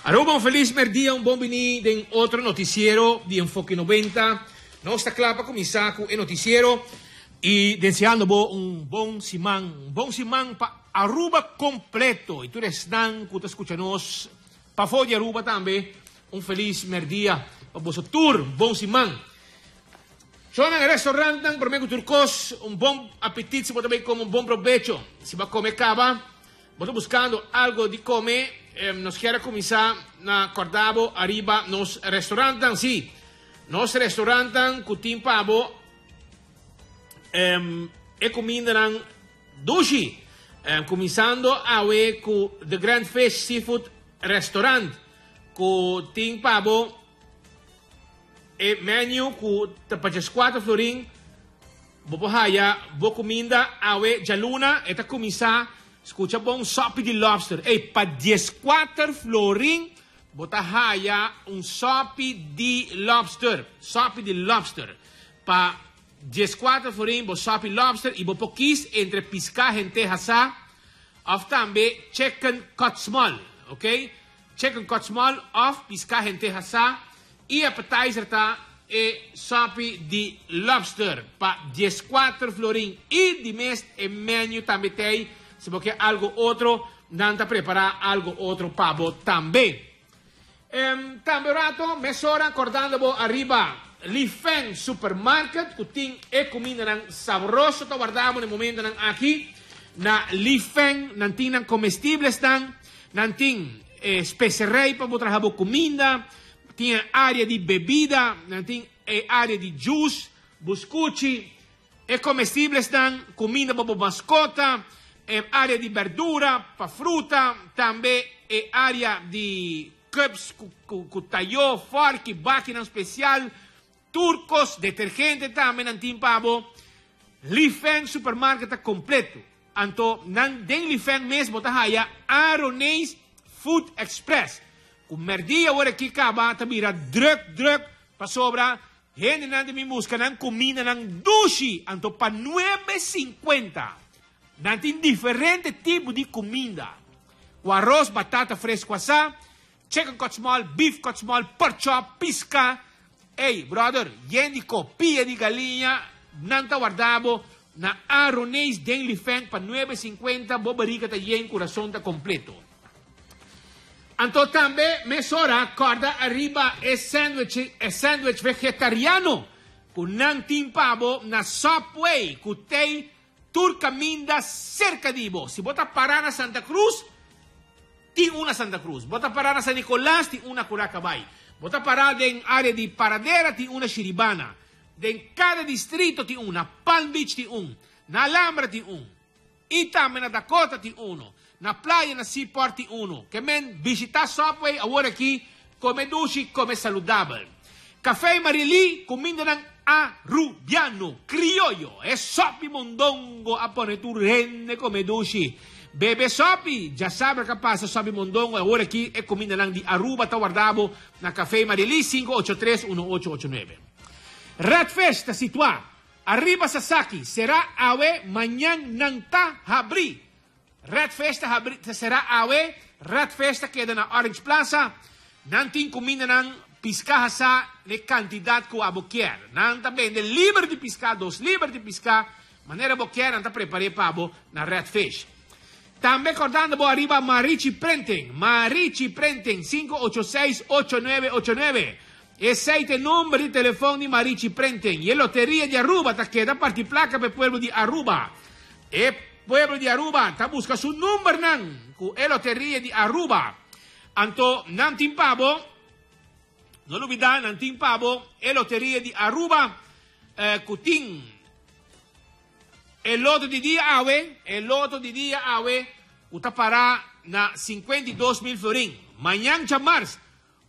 Aruba, un feliz merdia, un buon venì in altro noticiero di Enfoque 90. Nostra clapa comincia con il noticiero e deseando un buon simang pa Aruba completo. E tu restan, que te escuchanos, pa foglia Aruba también, un feliz merdia, pa vosso tour, buon simang. Sono nel ristorante, per me turcos, un buon appetito, si può também come un buon provecho. Si va a comer cava, voy buscando algo di come. Nos quiere comenzar a acordar arriba nos restaurantes, sí. Nos restaurantes cutim pavo e cominderan dushi. Começando a ver con The Grand Fish Seafood Restaurant. Cutim pavo e menu cu tapaches 4 florin. Bobohaya, bo comida a ver jaluna eta começar. Escucha bom sopi de lobster. Ei, pa 14 florin, bota haya un sopi de lobster. Sopi de lobster. Pa 14 florin, bo sopi lobster. E bo pokis entre pisca gente hasa. Of tambe chicken cut small. Ok? Chicken cut small of pisca gente hasa. E appetizer ta e sopi de lobster. Pa 14 florin. E di mes e menu tambe tei. Se porque algo otro, nanta prepara algo otro pavo también. También rato, mesora acordando arriba, Lifeng Supermarket, kuting e comida sabroso, to guardamos en el momento aquí, na Lifeng, nantin comestibles dan, nantin specerei para botar comida, tiene área de bebida, nantin área de juice, buscuchi, e comestibles dan, comida para mascota, área de verdura, para fruta, também área de cups, cutayó, fork, máquina especial, turcos, detergente também, nantin pavo, Lifeng Supermarket completo. Anto, den Lifeng mesmo, tahaya, Aronese Food Express. Com merdia, ora aqui acaba, tabira, druk, pa sobra, gente nante mi busca, nan comida, nan dushi, anto, pa 9.50. Nantin diferente tipo de comida. O arroz, batata fresco assá, chicken cut small, beef cut small, pork chop, pisca. Ei, brother, yen de copia de galinha, nanta guardabo, na Aronese den Lifeng pa 9.50, bobarica ta yen coração ta completo. Anto tambe, mesora, corda arriba e sandwich vegetariano, con nantin pavo na Subway, kutei Turcaminda cerca de vos. Si bota parar na Santa Cruz, tem una Santa Cruz. Bota parar na San Nicolás, tem una Curacabay. Bota parar en área de Paradera, tem una Chiribana. En cada distrito tem una. Palm Beach tem na Alhambra tem E também na Dakota tem na Playa, na Seaport tem Que men, visitar Subway, agora aqui, come dushi, come saludável. Café Marili, comida ng Arubiano, criollo, e sopi mondongo, apone tu rende come dushi. Bebe sopi, già sabe che passa sopi mondongo, e ora qui è comida lang di Aruba, ta guardavo na Café Marili 583-1889. Ratfest situa, arriba Sasaki, será awe, manyan nang ta habri. Ratfest será awe, Ratfest queda na Orange Plaza, nanting comida nang pisca sa le cantidad que a boquer. Nan também de libre de pisca, 2 libre de pisca, maneira boquer, nan ta prepare pavo na Redfish. Também acordando bo arriba Marici Printing, 586-8989. Esse é o número de telefone de Marici Printing. E a loteria de Aruba ta queda parte placa per pueblo de Aruba. E pueblo de Aruba ta busca su número nan, ku e loteria de Aruba. Anto nan timpabo, non olvidar, nantin pavo, e loteria de Aruba, cutin. El loto de dia awe, utapará na 52.000 florin. Manhã de março,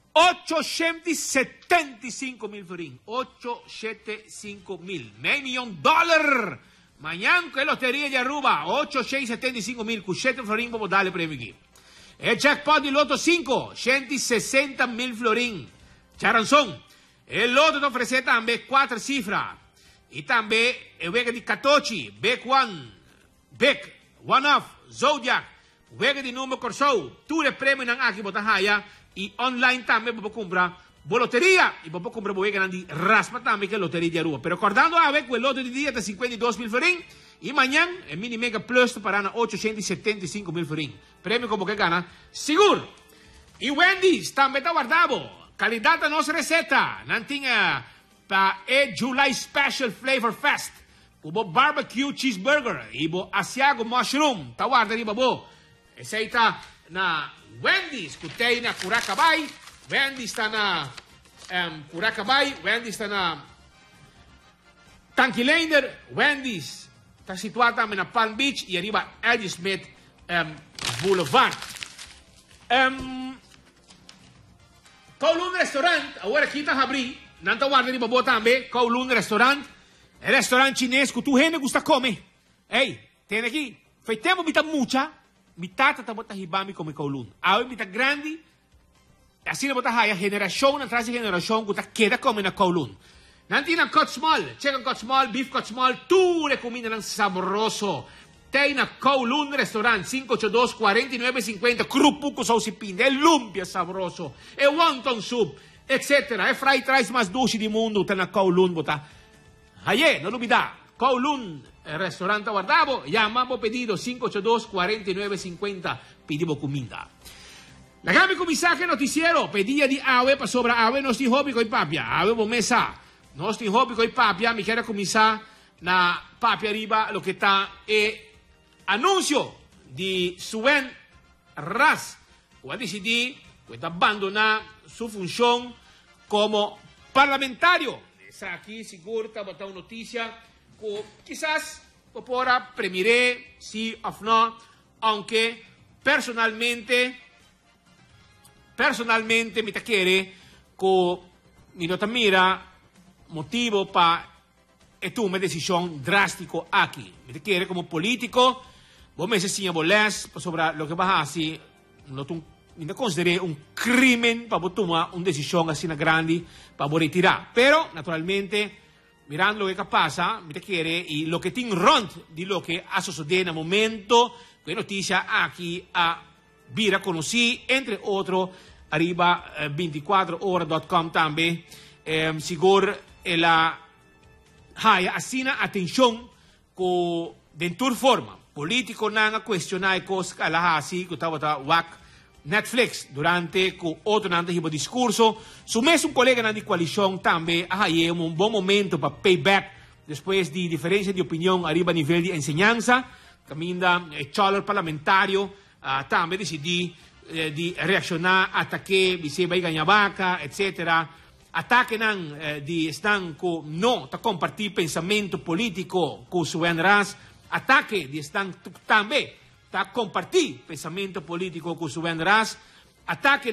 875.000 florin. 875.000. $500 milhões. Manhã que loteria de Aruba, 875.000. Com 7 florin, vamos dar prêmio aqui. E jackpot de loto 5, 160.000 florin. Charanzón, el loto te ofrece también 4 cifras. Y también el juego de 14, Beck One, Beck, One Off, Zodiac, juego de número corso. Tú le premio ng aki botahaya, e online também para comprar loteria e para comprar boa grande raspa também que é loteria de rua. Pero acordando a ver que o lote de dia está 52.000 forinhos e amanhã é mini mega plus para 875.000 forinhos. Prêmio como que gana seguro. E Wendy's também está guardado. Qualidade da nossa receita. Não tinha para o July Special Flavor Fest. O barbecue cheeseburger e o asiago mushroom. Está guardado babo. Esse está na Wendy's. Que tem na Curacabay. Wendy's está na Curacabay. Wendy's está na Tanquilander. Wendy's está situado também na Palm Beach e arriba Eddie Smith Boulevard. Kowloon Restaurant, agora aqui está a abrir. Não está guardando de babo também. Kowloon Restaurant. É restaurante chinês que tu gente gusta comer. Ei, tem aqui. Feitemos bita mucha. Mitata está bota hibami come Kowloon. Agora bita grande. Assim na bota haya. Geração atrás de geração que queda come na Kowloon. Nanti na Cotsmall. Chicken Cotsmall, beef Cotsmall. Tudo comida ng saboroso. Tem na Kowloon Restaurant, 582-4950, crupu com salsipinda, é lumpia saboroso, é wonton soup, etc. É fried rice mais doce do mundo, tá na Kowloon, bota. Aí, não duvida, Kowloon Restaurant guardavo, llamamos pedido 582-4950, pedimos comida. La Gabi con mensaje noticiero, pedía di ave para sobra ave, nostri hobby coi papia, ave bomesa, nostri hobby coi papia, mi quiere comisar na papia arriba, lo que está anuncio di Suen Ras, que ha decidido abandonar su función como parlamentario. Está aquí, seguro, está botando noticia, que quizás por premire, sí o no, aunque personalmente me quiere que mi nota mira motivo para una decisión drástico aquí. Me quiere como político. Vos me decís, boles sobre lo que vas a hacer, no consideré un crimen para tomar una decisión así grande para retirar. Pero, naturalmente, mirando lo que pasa, me quiere, y lo que tiene rond de lo que ha sucedido en el momento, que noticia aquí a Vira conocí, entre otros, arriba 24horas.com también, seguro la haya así atención con dentur forma. Político nanga questionar cosas que la así que estaba WAC Netflix durante que otro nanda hizo discurso. Su mes un colega de coalición también hay un buen momento para payback después de diferencia de opinión arriba a nivel de enseñanza. Camina el chaler parlamentario también decidí de reaccionar hasta que se va a ganar vaca, etc. Ataque de están que no ta compartir pensamiento político con su ras. Ataque de están também tá compartir pensamento político com o ras, ataque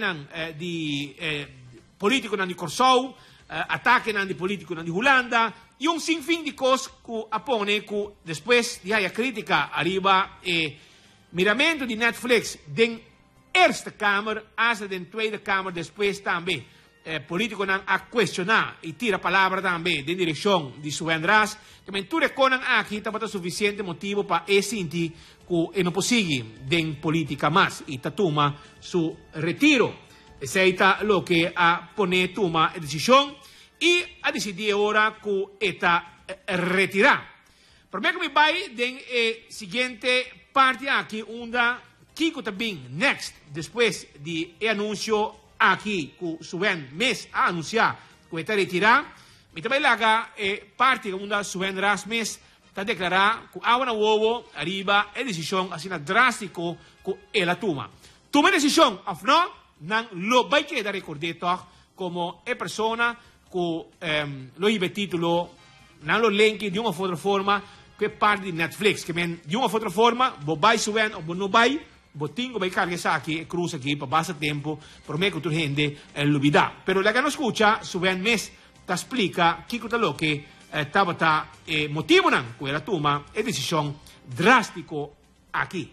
de político de Corsou, ataque de político de Holanda e sinfim de coisas que apone que depois de a crítica arriba miramento de Netflix den Eerste Kamer, as den Tweede Kamer depois também político a questionar e tira a palavra também de direção de Suen Ras, que menture conan aqui está suficiente motivo para sentir que não consigue den política mais e toma su retiro. Essa é o que a pone toma a decisão e a decidir agora que está retirar. Por mim que me vai den seguinte parte aqui onde Kiko também next depois de anúncio aqui que Suen mes a anunciar que está retirar, me também laga parte onde Suen Ras mes está declarar que há uma uovo arriba a decisão assim drástico que ela toma. Toma decisão, ou não lo vai quedar recordado como a pessoa que lo iba título, não lo link de uma outra forma que é parte de Netflix, que de uma outra forma, vou vai Suen ou não vai, botingo vai carga aqui, cruz aqui, para passar tempo, por me que tu gente olvidar. Pero la que no escucha, Suen mes te explica que é lo que estava motivo que ela toma a decisão drástico aqui.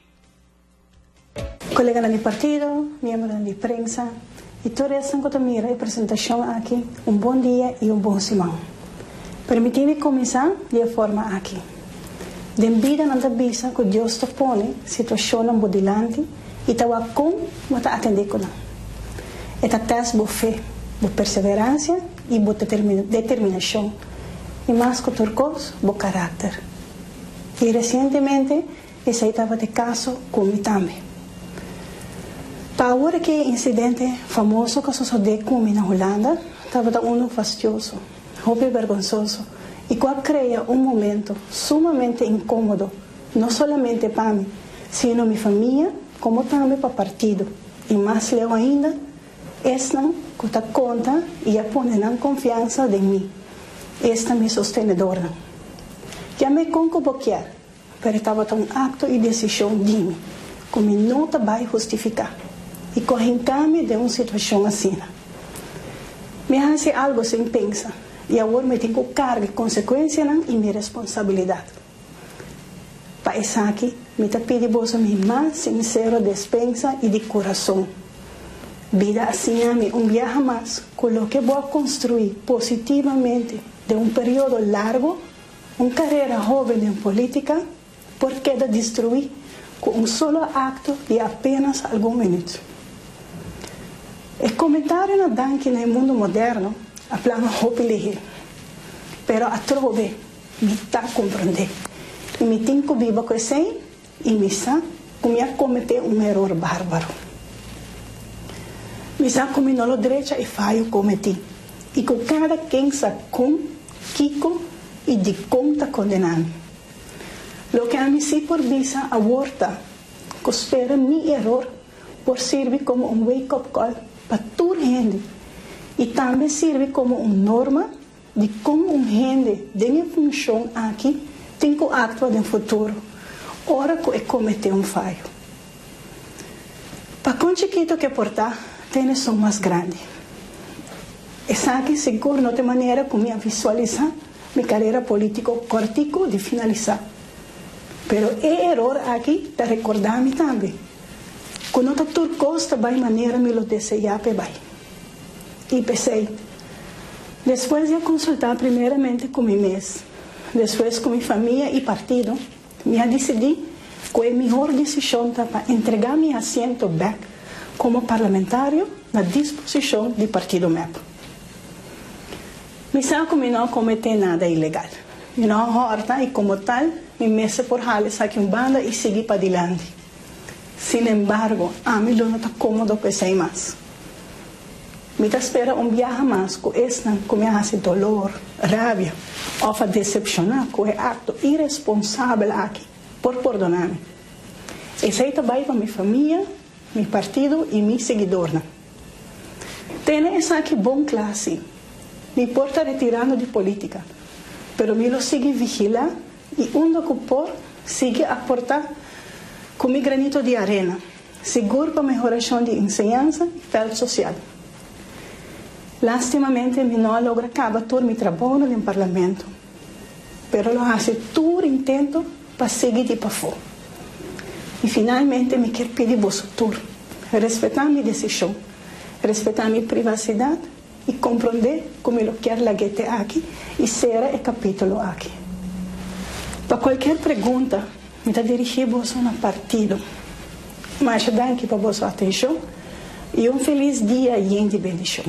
Colega do partido, membro da prensa, e toda essa mira a apresentação aqui, bom dia e bom semana. Permite-me começar de forma aqui. Dembida nanda bisa que Deus te põe situação bodilante e tawa com mata atender com. Esta teste boa fé, boa perseverança e boa determinação. E mais que outra coisa, boa caráter. E recentemente, esse estava de caso comigo também. Para agora que incidente famoso que sucedeu comigo na Holanda, estava um fastidioso, roubo vergonzoso, e qual cria momento sumamente incômodo, não somente para mim, sino minha família, como também para o partido. E mais leu ainda, esta que está conta e a põe na confiança em mim. Esta é minha sostenedora. Já me convoquei, mas estava um ato e decisão de mim, como não vai justificar. E correntame de uma situação assim. Me hace algo sem pensar. E agora me tenho carga, consequência e minha responsabilidade. Para isso aqui, me pedi você minha mais sincera despensa e de coração. Vida assim a mim, viaje mais, coloque vou construir positivamente de um período largo, uma carreira jovem em política, porque de destruir com solo acto de apenas alguns minutos. O comentário não dá que no mundo moderno, a plano roupa pero a trove me está compreender. E me tenho que viver com isso e me sabe como eu cometi erro bárbaro. Me sabe como não direita e falho cometi. E com cada quem sabe com, Kiko e de conta condenando. Lo que a mim se por visa a volta, que espera meu erro por servir como wake-up call para toda gente. E também serve como uma norma de como gente de minha função aqui tem que actuar no futuro, hora que cometer falho. Para com chiquito que portar, tem som mais grande. Essa aqui seguro não tem maneira como eu visualizar minha carreira política cortico de finalizar. Pero é erro aqui para recordar-me também. Quando está tudo costa, vai maneira me lo desejar vai. E pensei, depois de consultar primeiramente com mim mesmo, depois com minha família e partido, me decidi que a melhor decisão para entregar meu assento back como parlamentário na disposição do partido MEP. Me sabe que não cometi nada ilegal. Me não horta e como tal, me messe por rales aqui banda e segui para adiante. Sin embargo, a mim não está cômodo pensar mais. Me espera viaje mais com esta que me hace dolor, rabia, ou a decepcionar com o acto irresponsável aqui, por perdonar-me. Esse vai para minha família, meu partido e meu seguidor. Tenho essa aqui bom classe, me importa retirando de política, pero me lo sigue vigilar e onde que por sigue aportar com meu granito de arena, seguro para melhoração de ensinança e feld social. Lastimamente, me não logra acabar todo meu trabalho no parlamento, pero lo hace todo intento para seguir de para fora. E finalmente, me quero pedir você tudo, respeitar minha decisão, respeitar minha privacidade e compreender como eu quero laguete aqui e ser o capítulo aqui. Para qualquer pergunta, me dirigir você no partido. Mas danke para vossa atenção e feliz dia e de bendição.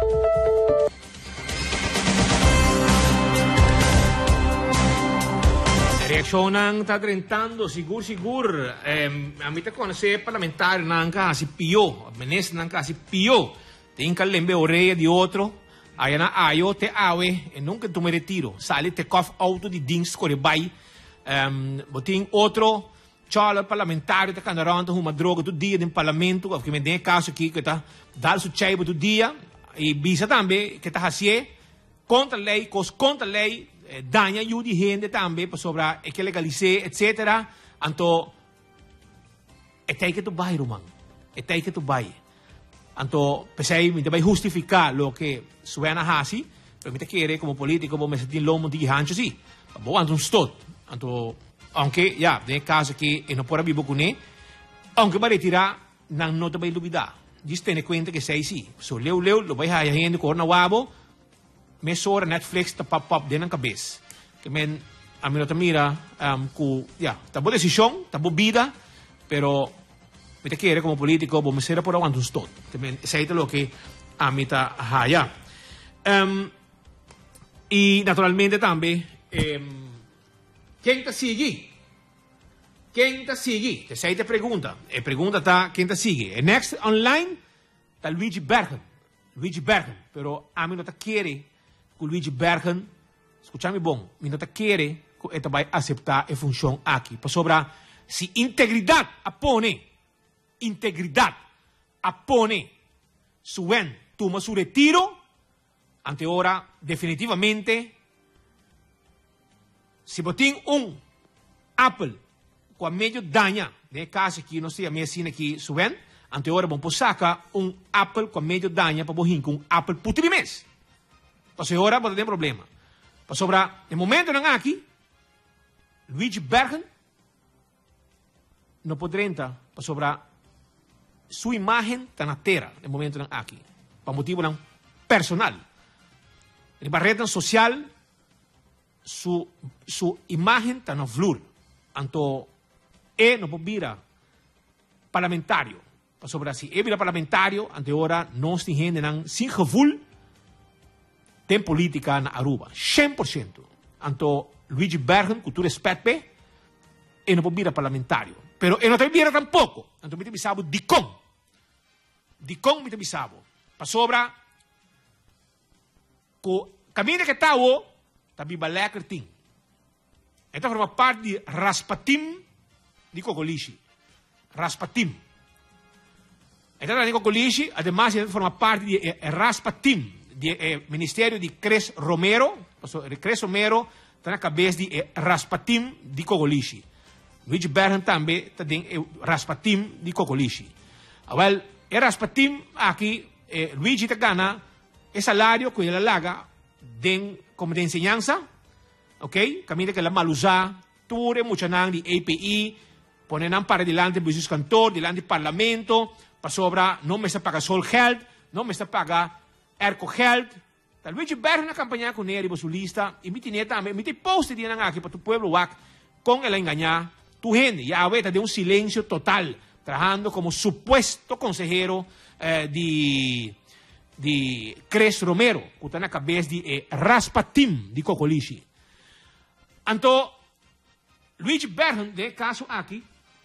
Reaksyon ng tadrentando, sigur. Amita ko na si parlamentar ng si Pio, menes ng si Pio, tingkal lembe oreia di otro, ayan na ayo te awe, e nunca tu me retiro, sali te kof auto di dings ko rebay, boting otro, chala parlamentar te canaranta uma droga tu dia din parlamento, of que me den caso aqui que tá dal su chaibo tu dia, e bisa tambe que tá hasie contra lei, cos contra lei, daña yu di gente tambe sobre e que legalize etc. Anto etay que tu bay romang etay que tu bay anto pesay mi te bay justificar lo que suena hasi pero mi te quiere como político bo me sentin lomo di hancho si bo anto un stot anto aunque ya de caso que e no pora vivo con e aunque ba retira nan no te bay lubida dis tene cuenta que sei si so leu lo bay ha gente corna wabo mesora Netflix ta pop din ang kabis. Kemen amino tamira ku ya, tabo desisyon, tabo bida, pero me te quiere como político, vos me será por aguantar un tot. Ese es lo que a mí está allá. Y naturalmente también, ¿quién te sigue? ¿Quién te sigue? Esa te pregunta. Pregunta está, ¿quién te sigue? Next online está Luigi Bergen. Luigi Bergen. Pero a mí no te quiere que Luigi Bergen, escúchame bon, mí no te quiere que este va a aceptar la función aquí. Por sobre, si integridad apone, suben, toma su retiro, ante ahora definitivamente, si botín un Apple con medio daña, de caso que no sé, a mí cine aquí suben, ante ahora vamos a sacar un Apple con medio daña para bojín con un Apple putrimes. Entonces ahora no tener problema. Para sobre, el momento en aquí, Luigi Bergen no podrá entrar para sobre su imagen tan atera en el momento en aquí, para motivo personal. En la red social, su imagen está no flor. Anto, no puede ir parlamentario. Sobre así, vira parlamentario, ante ahora no se gente sin gevoel de política en Aruba. 100%. Anto, Luigi Bergen, cultura respete, no puede ir parlamentario. Pero no te vira tampoco. Anto, me te bisabo Dicon. Dicon me te bisabo. Para sobra, o caminho que está o também vai lekker ting. Então forma parte de Raspatim de Cocolishi. Raspatim. Então de Cocolishi, además forma parte de Raspatim, de Ministério de Cres Romero. Cres Romero está na cabeça de Raspatim de Cocolishi. Luigi Bergen também está em Raspatim de Cocolishi. Well, Raspatim aqui, Luigi está ganhando el salario que él haga como de enseñanza, ¿ok? Camina que la malusa, ture, mucha nan de API, ponen para delante de sus cantor, delante del parlamento, para sobra, no me está paga sol geld, no me está paga erco geld. Tal vez yo ver una campaña con él y su lista, y mi tiene también, mi te poste de aquí para tu pueblo, con el engañar, tu gente, ya ahorita de un silencio total, trabajando como supuesto consejero de Cres Romero, que está na cabeça de Raspatim de Cocolishi. Anto, Luigi Bergen, de caso aqui,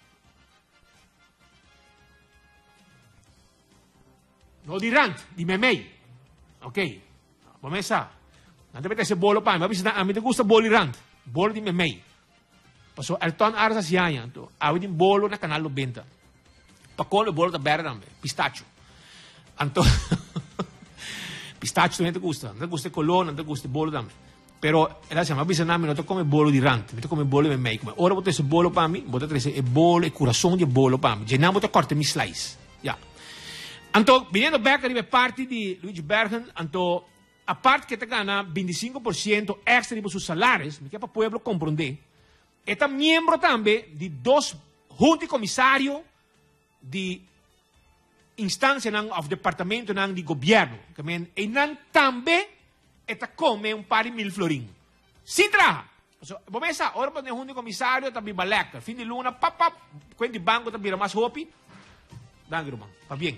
no di rand, di memei. Ok, vamos começar. Não deve ter esse bolo para mim, mas a mim te gusta bolo di rand, bolo di memei. Passou el ton arsa sianya, anto, awi di bolo na canal 90. Pakolo bolo da berra também, pistacho. Anto, pistacho non ti gusta il colore, non ti gusta il bolo da me. Però, la siamo avvicinati, non ti come bolo di rante, non ti come bolo di me. Ora potete bolo per me, potete il bolo, il corazon di bolo per me. Geniamo te corte mi slice. Ja. Anto, venendo back arriva parte di Luigi Bergen, anto, a parte che te gana 25% extra di sus salarios, mi chiama pueblo comprende, e ta miembro también di dos junti comisario di instancia of departamento di governo, e também eta come un pari mil florin. Si traja. Vamos a ora para un comisario también va lekker. Fin de luna, pap, quindi banco también más hopi. Danke, Roman. Va bien.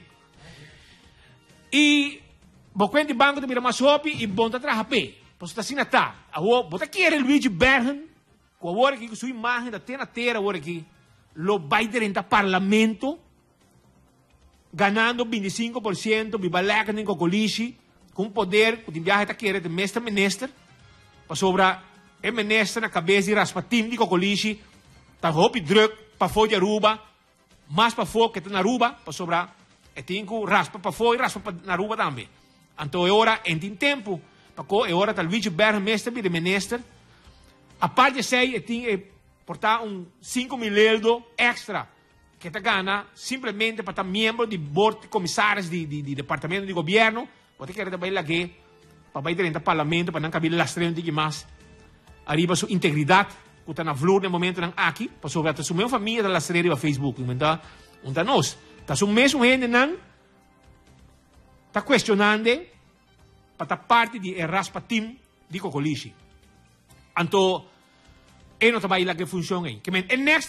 Y quindi banco también más hopi y bonta traja pe. Pues está sin ata. Bota quiere Luigi Bergen, que ahora que su imagen da tena tera ahora que lo va a ir parlamento ganando 25%, viva lekker in Cocolishi, com poder, com viaje está quiere de minister, para sobra el minister na cabeça de Raspatim de Cocolishi, tá hopi druk, para fora de Aruba, mais para fora que tá na Aruba, para sobra, e tem que raspa para fora e raspa na Aruba também. Então é hora, em tempo, para é hora tal Luigi Bergen minister de minister, a parte de sei, tem que portar 5 mil euros extra, que te gana simplesmente para estar miembro de board de comissários de departamento de governo, pode querer também lá que para ir dentro do parlamento para não caber las três de mais arriba sua integridade que está na flor no momento não aqui para sobre a sua família da las três do Facebook então onde nós está sua mesmo gente não está questionando para estar parte de Raspatim de Cocolishi então não trabalha lá que funciona aí que men next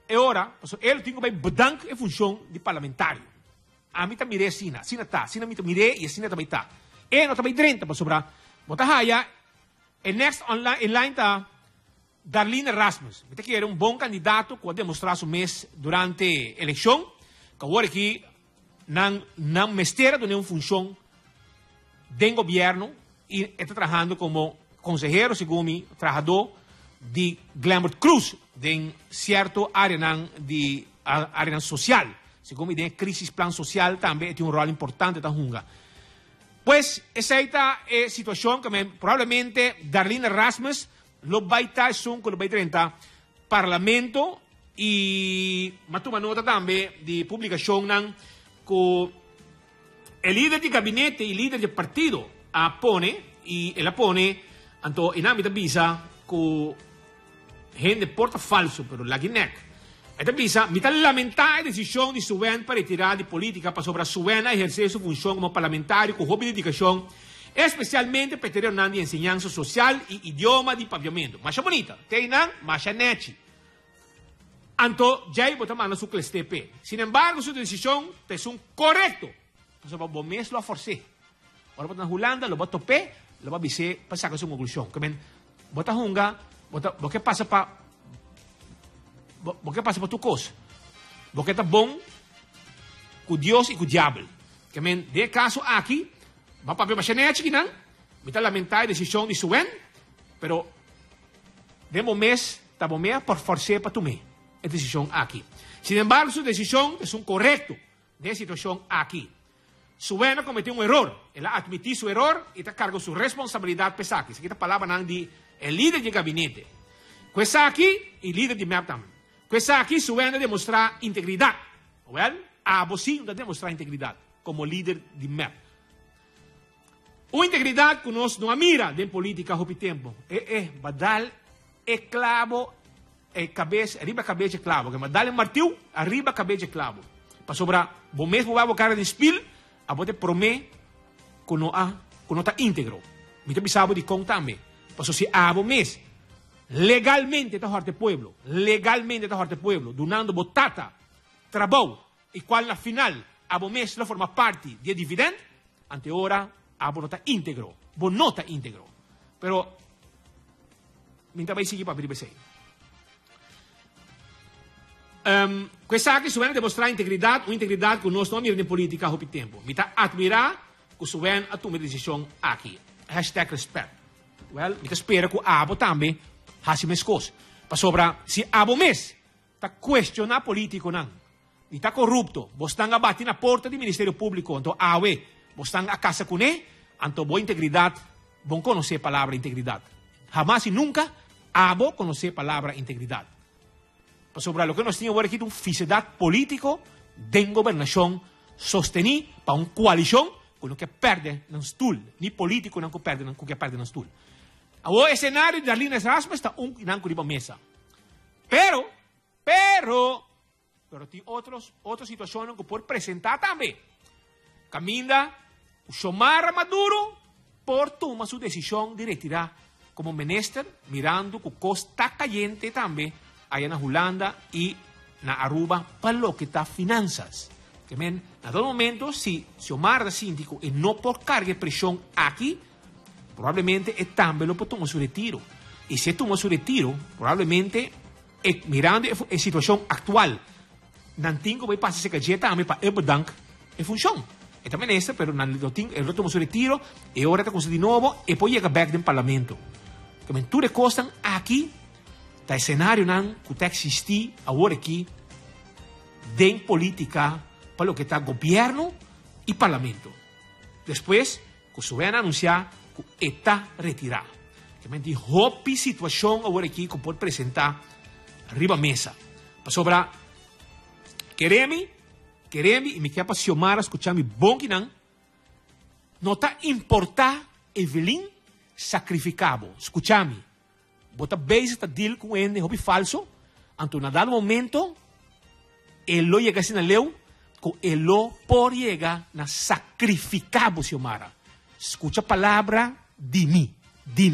é hora, ele tem que bedank em função de parlamentário. A mim também mirei sina tá, sina mim mirei e sina também tá. E não também 30 para sobrar. Bota raia, e next online tá Darlene Erasmus. Mita que era bom candidato que demonstrar seu mês durante a eleição, que agora aqui não mestera de nenhuma função do governo e está trabalhando como consejero, segundo mim, trabalhador de Glamour Cruz, de certa área de área social. Segundo mim, crisis plan social também tem rol importante da junga. Pues, essa é a situação que provavelmente Darlene Erasmus lo vai estar con lo vai 30 parlamento e matuma nota também de publicação que el líder de gabinete e líder de partido pone e ela pone anto in ambito visa que gente porta falso pero la guinec esta visa mi tal lamentar decisión de Suben para retirar de política para sobre Suben a ejercer su función como parlamentario con hobby de dedicación especialmente para tener una enseñanza social y idioma de paviamento. Más bonita, teinan más nechi. Anto ya bota mano su clestepe. Sin embargo, su decisión es un correcto. Pues vos mes lo forcé. Ahora bota en Holanda, lo bota tope, lo va a viser para sacar su conclusión. Que men, bota junga, bota, ¿qué pasa para tu cosa? ¿Vos qué está bon con Dios y con diablo? Que men, de caso aquí, va para ver que não, me lamentar a decisão de Suben, pero de momento, está bom por forçar para tomar a decisão aqui. Sin embargo, sua decisão é correto de situação aqui. Suben cometeu erro, ela admitiu seu erro e está cargo sua responsabilidade pesada. Isso aqui é a palavra de líder de gabinete. Questa aqui, e líder de MEP também. Questa aqui, Suben demonstrar integridade. Well, sim, demonstrar integridade como líder de MEP. Uma integridade que nós não mira de política há tempo. Badal clavo, cabeça, arriba cabeça clavo. Que badal martil, arriba cabeça clavo. Para sobrar, bom mesmo vai bocar de espil, a bote promete que não está íntegro. Me tem bisabo de com também. Para se a bom mês legalmente está horte pueblo, donando botata, trabalho e qual na final a bom mês não forma parte de dividendo, ante ora bonota íntegro, pero minta vai seguir para abrir bem. Questa che Suben dimostra integrità, un'integrità che non sto mirando in politica a tempo. Mi ta admirar che Suben ha tomado decisione aqui. #respect. Well, mi spero che Abo também faça mais coisas. Para sobra, se Abo mes ta questiona politico não, mi ta corrupto, bostang abati na porta do Ministério Público, então awe bostang a casa com ele, então boa integridade, bom conhecer a palavra integridade. Jamás e nunca abo conhecer a palavra integridade. Para sobrar lo que nós tínhamos aqui uma ficidade político de governação sostenida para uma coalição com o que perde no stool, nem político não que perde no stool. O cenário de Darlene Erasmus está não com mesa. Pero tem outras situações que pode apresentar também. Caminda o Xiomara Maduro por tomar sua decisão de retirar como ministro, mirando que o custo está caliente também aí na Holanda e na Aruba para lo que está finanças. Que men, na todo momento, se Xiomara da síndico e não por carga pressão aqui, provavelmente também lo pode tomar seu retiro. E se toma seu retiro, provavelmente, mirando a situação atual, não tem que vai passar esse cajeta também para o banco em função. Esta ministra, pero ele tomou seu retiro, e agora está com de novo, e pode chegar back no parlamento. Que men, tudo costam aqui, tá cenário não que está existir agora aqui, de política, para o que está governo e parlamento. Depois, que se vai anunciar que está retirado. Que men, de hopi situação agora aqui que pode apresentar arriba a mesa. Para sobrar, queremos, e me quer para Xiomara escuchar-me bom que não está importar Evelyn sacrificável. Escuchar-me. Bota base está deal com ele, hobby falso. Então, na dado momento, ele chega assim na leu, que ele por chegar na sacrificável, Xiomara. Escucha a palavra de mim.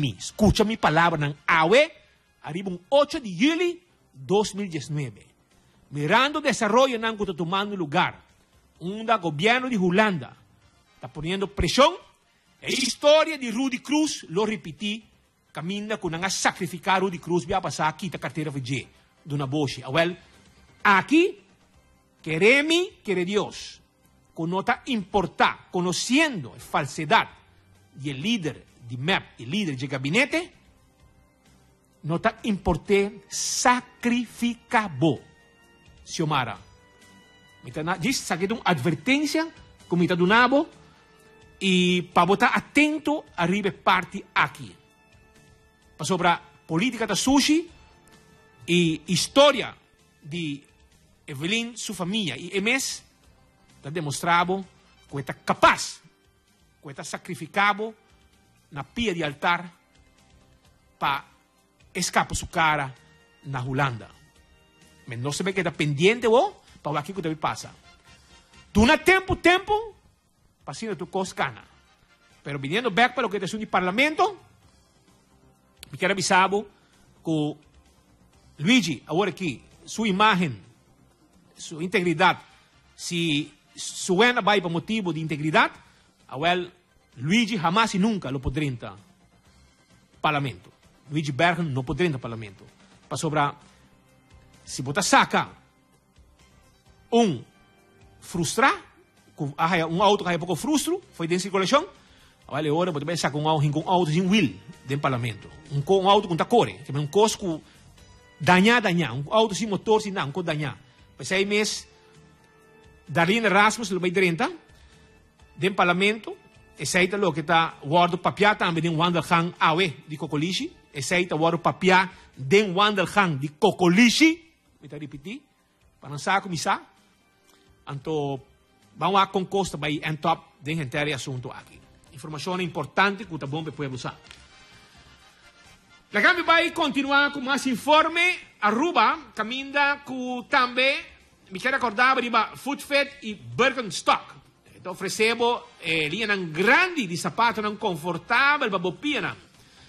Escucha minha palavra na AUE, arriba 8 de julho de 2019. mirando desarrollo que está tomando lugar. Gobierno de Holanda está poniendo presión. La historia de Rudy Cruz, lo repetí, camina con a sacrificar Rudy Cruz, voy a pasar aquí la cartera de una voz. Aquí, queremos que Dios, con nota importar, conociendo la falsedad del líder de MEP y líder de gabinete, nota importé sacrificabo. Xiomara. Diz, saquei uma advertência, como está do nabo, e para botar atento a ribe parte aqui. Para sobre a política da sushi e história de Evelyn, sua família e MS, está demonstrado que está capaz, que está sacrificado na pia de altar para escapar sua cara na Holanda. Mas não se ve que está pendiente para aquilo que deve passar. Duna tempo, para tu coscana. Pero viniendo back para lo que es un parlamento, me quero avisar que Luigi, agora aqui, sua imagem, sua integridade, se suena vai para motivo de integridade, Luigi jamás e nunca lo poderia entrar parlamento. Luigi Bergen não poderia entrar parlamento. Para sobrar, se botar saca frustrar, auto que é pouco frustro, foi dentro de circulação, agora você vai sacar auto sem will dentro do parlamento. Auto com tacore, que é cosco danhar, auto sem motor, sem nada, danhar. Mas aí mês, Darlene Erasmus, ele vai dentro do parlamento, aceita o que está guardo papia também de Wandelgang Awe de Cocolici, aceita guardo papia de Wandelgang de Cocolici, me está repetir, para não saber como está, então vamos a concosta para ir top de gente assunto aqui. Informação importante que está bom para poder usar. La cambio vai continuar com mais informe. Aruba caminha com também, me quero acordar de Foodfed e Birkenstock. Então oferecemos linha grande de sapato não confortável para bopina.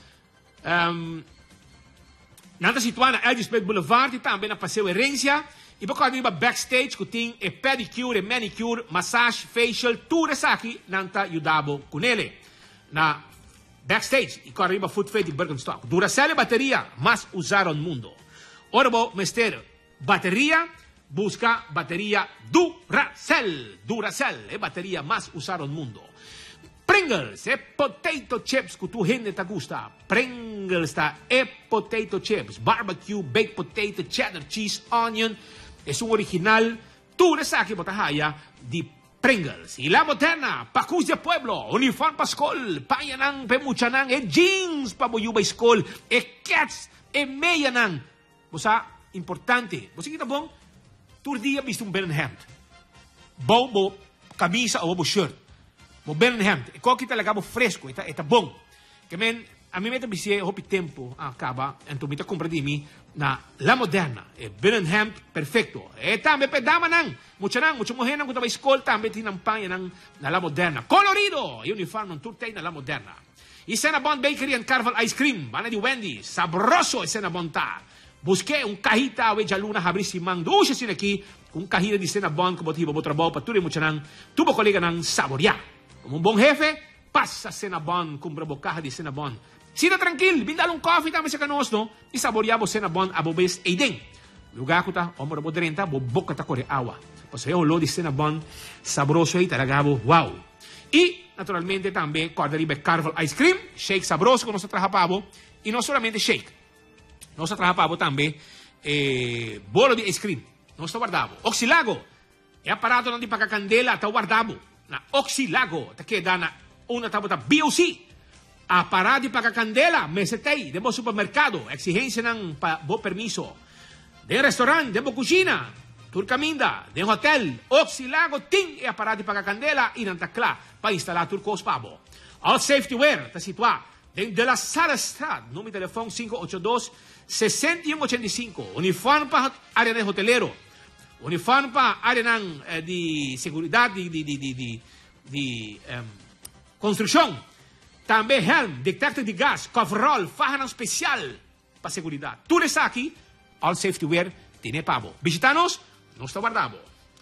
Nada situada na Elgisbeth Boulevard e também na Passeio Herência. E para arriba backstage que tem pedicure, manicure, massage, facial, tudo isso aqui nanta ajudado com ele. Na backstage e arriba Foodfed e Birkenstock. Duracell bateria mais usada no mundo. Ora vou mester bateria, busca bateria Duracell. Duracell é bateria mais usada no mundo. Pringles é potato chips que tu gente te gusta. Pringles é potato chips, barbecue, baked potato, cheddar cheese, onion. Es un original, tú eres aquí, botahaya, de Pringles. Y la moderna, Pacus de Pueblo, uniforme pascol, payanang, pemuchanang, jeans, paboyuba school, cats, meyanang. Bosa, importante. Bosa kita bong, tur dia visto un Birmingham. Bo camisa o bo shirt. Bo Birmingham. Eko kita lagabo fresco, ita bong. Kemen, a mí me dice hopi tempo acaba, entonces me compra di mi na la moderna, Birmingham perfecto. Tambe pedama nang, mucho mujer nang kung tabay school tambe tinampaya nang na la moderna. Colorido, uniforme non turtay na la moderna. Y Cinnabon Bakery and Carvel Ice Cream, bana di Wendy, sabroso es Cinnabon ta. Busqué un cajita ave jaluna habrisimang dulce sin aquí, un cajita di Cinnabon como tipo botrabaho paturi mucho nang tubo colega nang saborear. Como un buen jefe, pasa Cinnabon, cumbra bocaja di Cinnabon. Sina tranquil, bindal un coffee tama sa kanos, no? Isaboreabo Cinnabon abobes eideng. Lugar ko ta, omoro bo 30, bobok ta kore awa. Pasayo lo di Cinnabon, sabroso ay talagabo, wow. Y, naturalmente, también, Corderibe Carvel Ice Cream, shake sabroso con nuestro trajapavo, y no solamente shake. Nuestro trajapavo también, bolo de ice cream, nuestro guardabo. Oxilago, e aparato non di pagkakandela, ta guardabo. Na Oxilago, ta queda na una tabota BOC. A parar de pagar candela, mesetei, debo supermercado, exigencia ng bo permiso. De restaurante, debo cucina, turcaminda, de hotel, Oxilago, ting, e a parar de pagar candela, inantacla, para instalar turcos pabo. All safety wear, ta situa, de la Sara Strat, número de teléfono 582-6185, uniforme pa área de hotelero, uniforme pa área ng de seguridad, de construcción. Também helm, detector de gás, coverall, faja especial para segurança. Tudo isso aqui, all safety wear, tiene pavo. Visitanos, nostro guardavo.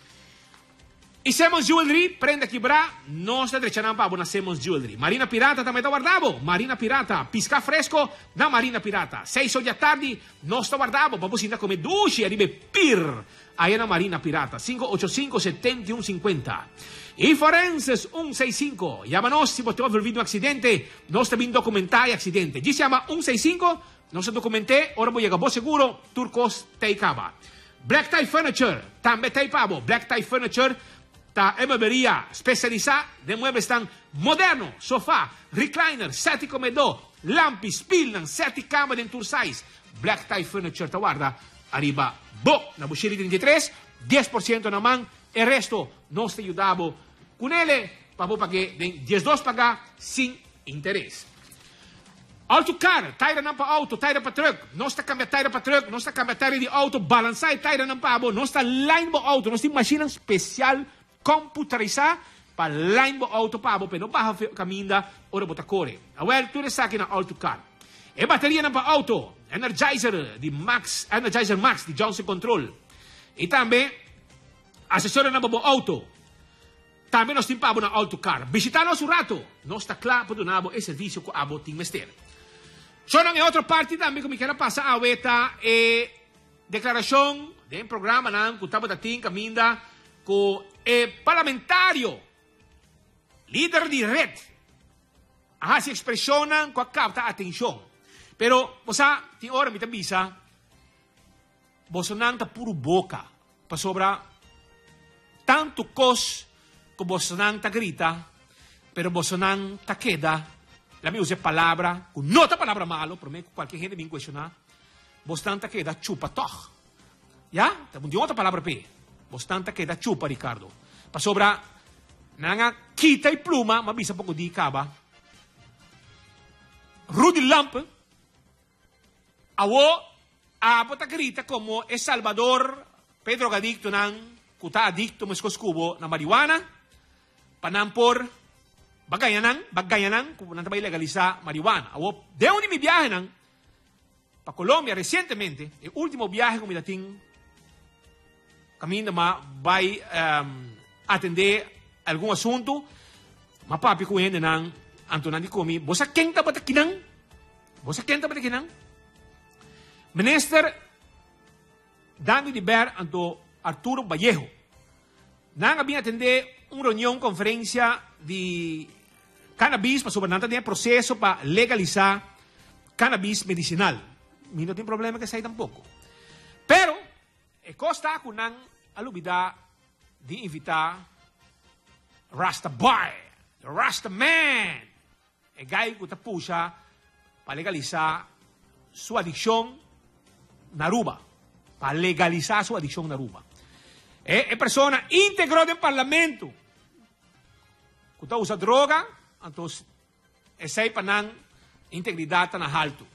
E Simmons Jewelry, prende quebrar, nostra drecciana pavo na Simmons Jewelry. Marina Pirata também tá guardavo. Marina Pirata, pisca fresco na Marina Pirata. 6 horas da tarde, nostro guardavo. Papo sinta come duci, arrive pir. Aí na Marina Pirata, 585-7150. E Forenses 165. Chiamanos se poteva aver video accidente. Nostra bin documentai accidente. Ci chiama 165. Nostra documenté, ora voy a seguro, turcos teicaba. Black Tie Furniture, también teipabo. Black Tie Furniture, ta emeberia specializada de muebles tan moderno, sofá, recliner, seti come do, lampi, spillan, seti cama in tour size. Black Tie Furniture, ta guarda, arriba, na Busciri 33, 10% na man, e resto, nostra aiutavo, con ele, papo paghe, 10 paga, sin interesse. Autocar, taira ng pa-auto, taira pa-truck. Nosta cambia taira pa-truck, nosta cambia taira di auto, balansay taira ng pabo, nosta line mo auto, nosta machine special computerizada pa line mo auto pabo, pero baja caminda, ora botacore. Well, tu ne sa akin ang Autocar. E batteria ng pa-auto, Energizer Max di Johnson Control. E tambe, asesore ng babo auto. Tambe nos timpabo ng Autocar. Visitano su rato, nosta cla po donabo e servicio ko abo ting mester. Sono in altre parti también, come che la passa a Weta e declarazione del programma nan kutabo dating kaminda ko parlamentario leader di red si espresionan ko kapta atensyon. Pero bosa ti ora mi tabisa bosonan ta puro boca pa sobra tanto cos ko bosonan ta grita pero bosonan ta queda. La mia usa palabra, con nota palabra malo, per me qualche gente mi questiona, bostante che da chupa toch. Ya? Di otra palabra pe. Bostante che da chupa, Ricardo. Pa sobra, nanga kita e pluma, ma bisa poco di caba. Rudy Lamp, awo, apota grita como El Salvador, Pedro Gadicto nang, kuta adicto mescoscubo na marijuana, panampor, Bagayanan, kung nantabay legaliza marijuana. Awo, de un mi viaje nan, pa Colombia recientemente, el último viaje con mi dating, camino ma vai atender algún asunto, ma papi ko yun nan, Antonan di komi, bosa kenta ba takinang? Minister Dani di Ber anto Arturo Vallejo, nang abing atender un reunión, conferencia di cannabis, pa sobrante niya proseso pa legalizar cannabis medicinal. Mi no tiene problema que sa tampoco. Pero, costa ako nang alubida di invita Rasta Boy, Rasta Man, gay ko tapo siya pa legalizar su adicción naruba. Pa legalizar su adicción naruba. Persona íntegro del Parlamento. Kung usa droga, antos esay pa ng integridad na halto.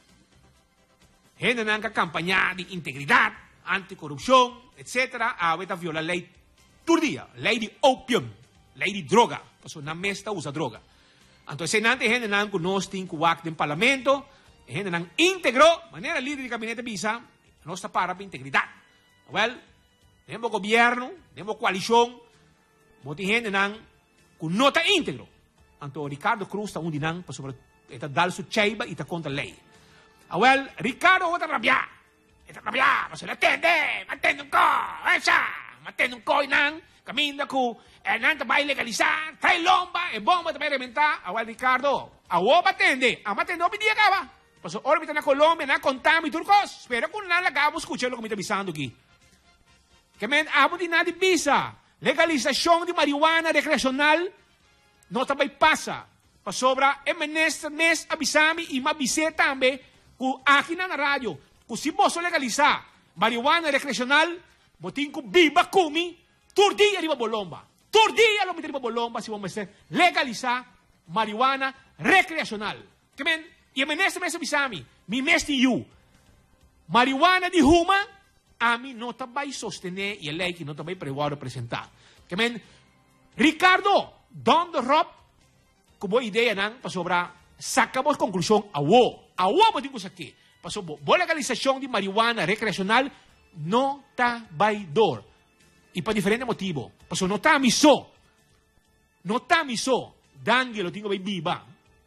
Hena nang kampanya di integridad, antikorupsyon, etc. Awet a viola lei turdia, lei di opium, lei di droga. Paso na mesta usa droga. Anto esay nante hena nang kunosting kuwak din parlamento, hena nang integro, manera leader di gabinete bisa, nostra para pa integridad. Well, demo gobierno, demo koalisyon, moti hena nang kunota integro. Anto Ricardo Cruz ta un dinang pa sobre eta dal su cheiba ita contra lei. Well, Ricardo ota rabia. ma se la attende, matendo un co inang, caminda ku, nanta vai legalizar, trai lomba, e bomba também rementar, awal Ricardo, awo matende, matende obi dia kaba. Paso orbita na Colombia, na contami turcos, spero kung nalagabo, escuchelo kung itabisando ki. Kamen, abo din na di bisa, legalização de marihuana recreacional, não também passa. Pasobra, mes abisami e mabise também, ku aqui na rádio, ku si boso legalizar marihuana recreacional, botin ku biba kumi, turdia riba bolomba. Turdia lo riba bolomba si vamos a legalizar marihuana recreacional. Kamen, e mes abisami, mi mesti you. Marihuana di huma, ami não também sostener e a lei que não também prevado apresentar. Kamen, Ricardo, Don the Rob, como ideia nang pasobra sacamos conclusão awo mo din ko sa ki pasobo bo legalização de marihuana recreacional não está baidor. E para diferente motivo. Porque não está miso. Não está miso. Dangue lo tengo bem viva.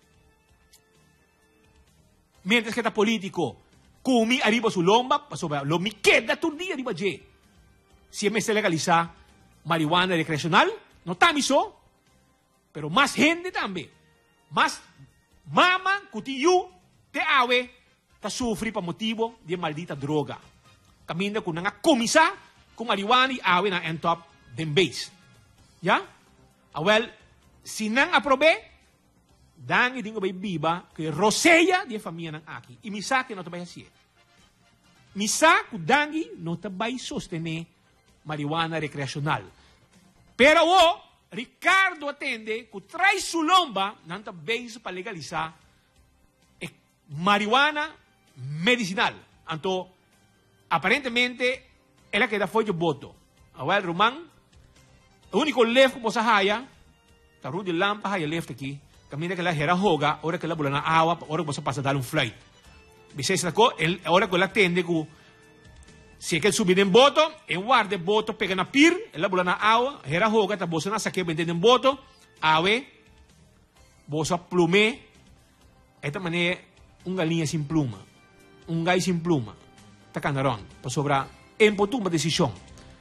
Mientras que está político, kumi arriba su lomba, lo mi queda todo día arriba je. Si me se legaliza marihuana recreacional, no está miso. Pero más gente también. Más mama, cutiyu, te awe, ta sufri por motivo de maldita droga. Camina con una comisa, con marihuana y awe na en top den base. ¿Ya? Well, si nan aprobé, dan y dingo bay biba, que rosella de familia nan aquí. Y misa que no te vaya así. Misa que dangi no te vaya sostener marihuana recreacional. Pero Ricardo atende que trae su lomba, nanta base para legalizar marihuana medicinal. Anto, aparentemente, ela que da foi de voto. Agora, Román, o único left que você haya, tá ruim de lampa, haya left aqui, camina que ela gera hoga, hora que ela bula na água, hora que você passa a dar um flight. Bices na ko, hora que ela atende que se quer subir em voto, em guarda voto, pega na pir, ela bula na água, gera hoga, tá você na saque, vende em voto, awe, você plume, esta maneira, galinha sem pluma, gai sem pluma, tá canarão, para sobrar, empotou uma decisão.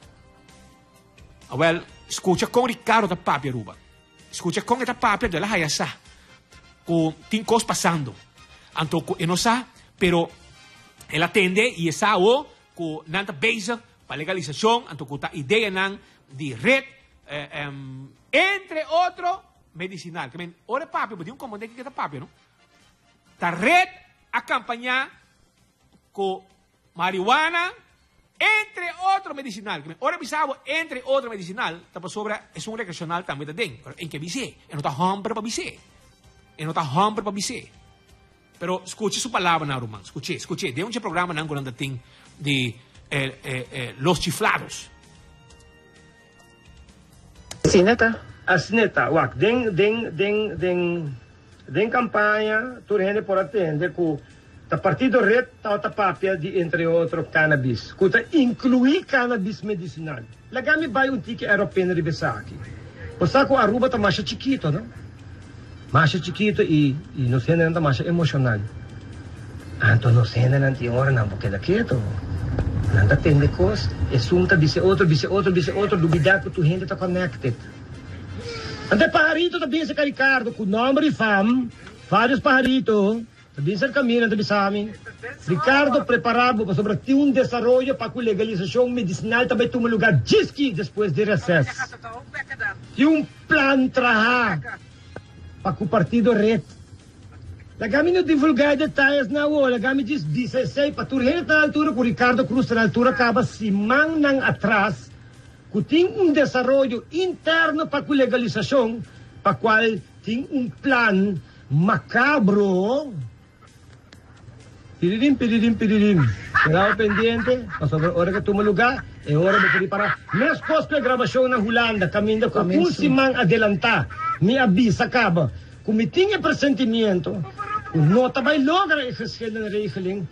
Well, escuta com Ricardo da papia ruba. Escuta com esta papia de la hayasa. Com tem coisas passando. Anto e não sa, pero ela atende e essa o com nanta base para legalização, anto com a ideia nan de red entre outro medicinal. Que men, ora papia, pode um comandante que esta papia, não? Ta red acompanhar com marihuana entre otro medicinal. Ahora bisabo entre otro medicinal, tapa sobra es un recreacional también de den, en que bise, en otra hambre para bise. En otra hambre para bise. Pero escuche su palabra, Naruman, escuche, de un programa nan con ting de los chiflados. Asineta, wak, den campaña, tu gente por atender que a partir do red está a papia de entre outros cannabis, que inclui cannabis medicinal. Lagami vai tique aeroplano de Besaki. O saco Aruba está mais chiquito, não? Mais chiquito e não sei nada mais emocional. Anto não sei nada de hora não porque daquilo. Nada tem de coisa. É sunta bise outro, duvidar que tu gente está connected. Ante pajarito também se Ricardo, com nome e fama, vários pajaritos. Também se caminha, também sabe. Ricardo preparado para sobre um desenvolvimento para a legalização medicinal também tem um lugar disque depois de recesso. E um plano trabalhar para o partido red. Lagami não divulgar detalhes na hora. Lagami diz 16 para tu rede na altura, com o Ricardo Cruz na altura acaba semana atrás. Que tem um desenvolvimento interno para a legalização, para qual tem um plano macabro. Piririm. Será pendiente, sobre a hora que toma lugar, é hora de preparar. Mas pós que a gravação na Holanda, caminho com um semana adelantar, me avisa, acaba. Como tinha pressentimento, não vai logra exercer na regeling.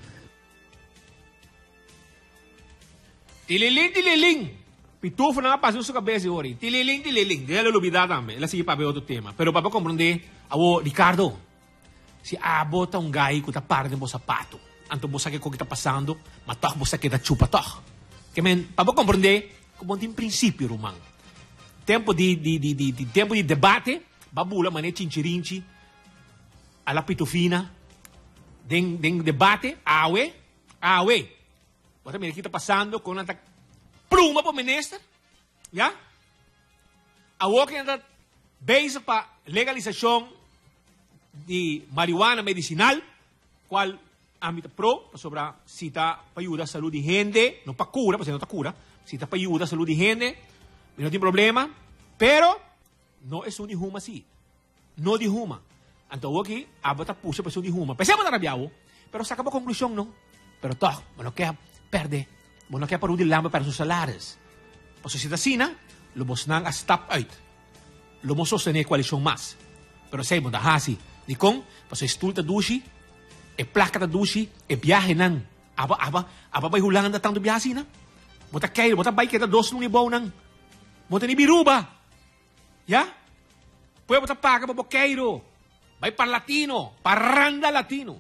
Tililing. Pitufo na pasó su cabeza hoy. Tililing. Déjalo olvidar también. Él sigue para ver otro tema. Pero para comprender, Ricardo, si bota un gay que está parte de sapato, anto você sabe o que está passando, mas toch você queda chupa toch. Que men, para compreender, como tem princípio, Román. Tempo de debate, babula, mané chinchirinchi, a la pitufina, den debate, awe. Você mira o que está passando com uma pluma para o ministro, já? A que anda base para legalização de marihuana medicinal, qual âmbito pro, sobre si está para ayudar a salud de gente, no para cura, porque no está cura, si está para ayudar a salud de gente, no tiene problema, pero no es un dihuma así, no dihuma. Entonces aquí, abota puso para un dihuma. Pensamos de rabiado, pero sacamos conclusión, no? Pero todo, bueno, que perde, bueno, que para un dilema para sus salarios. Pues si está así, lo vamos a stop out, lo vamos a sostener coalición más. Pero sei, manda hasi, di kong, paso estulta dushi, placa da dushi, viaje nan, aba bay hulangan da tang do biyahe na? Bota kayo, bota bay kita dos nung ibaw ng, bota ni biruba. Ya? Pwede bota paga pa kayo. Bay par Latino, paranda Latino.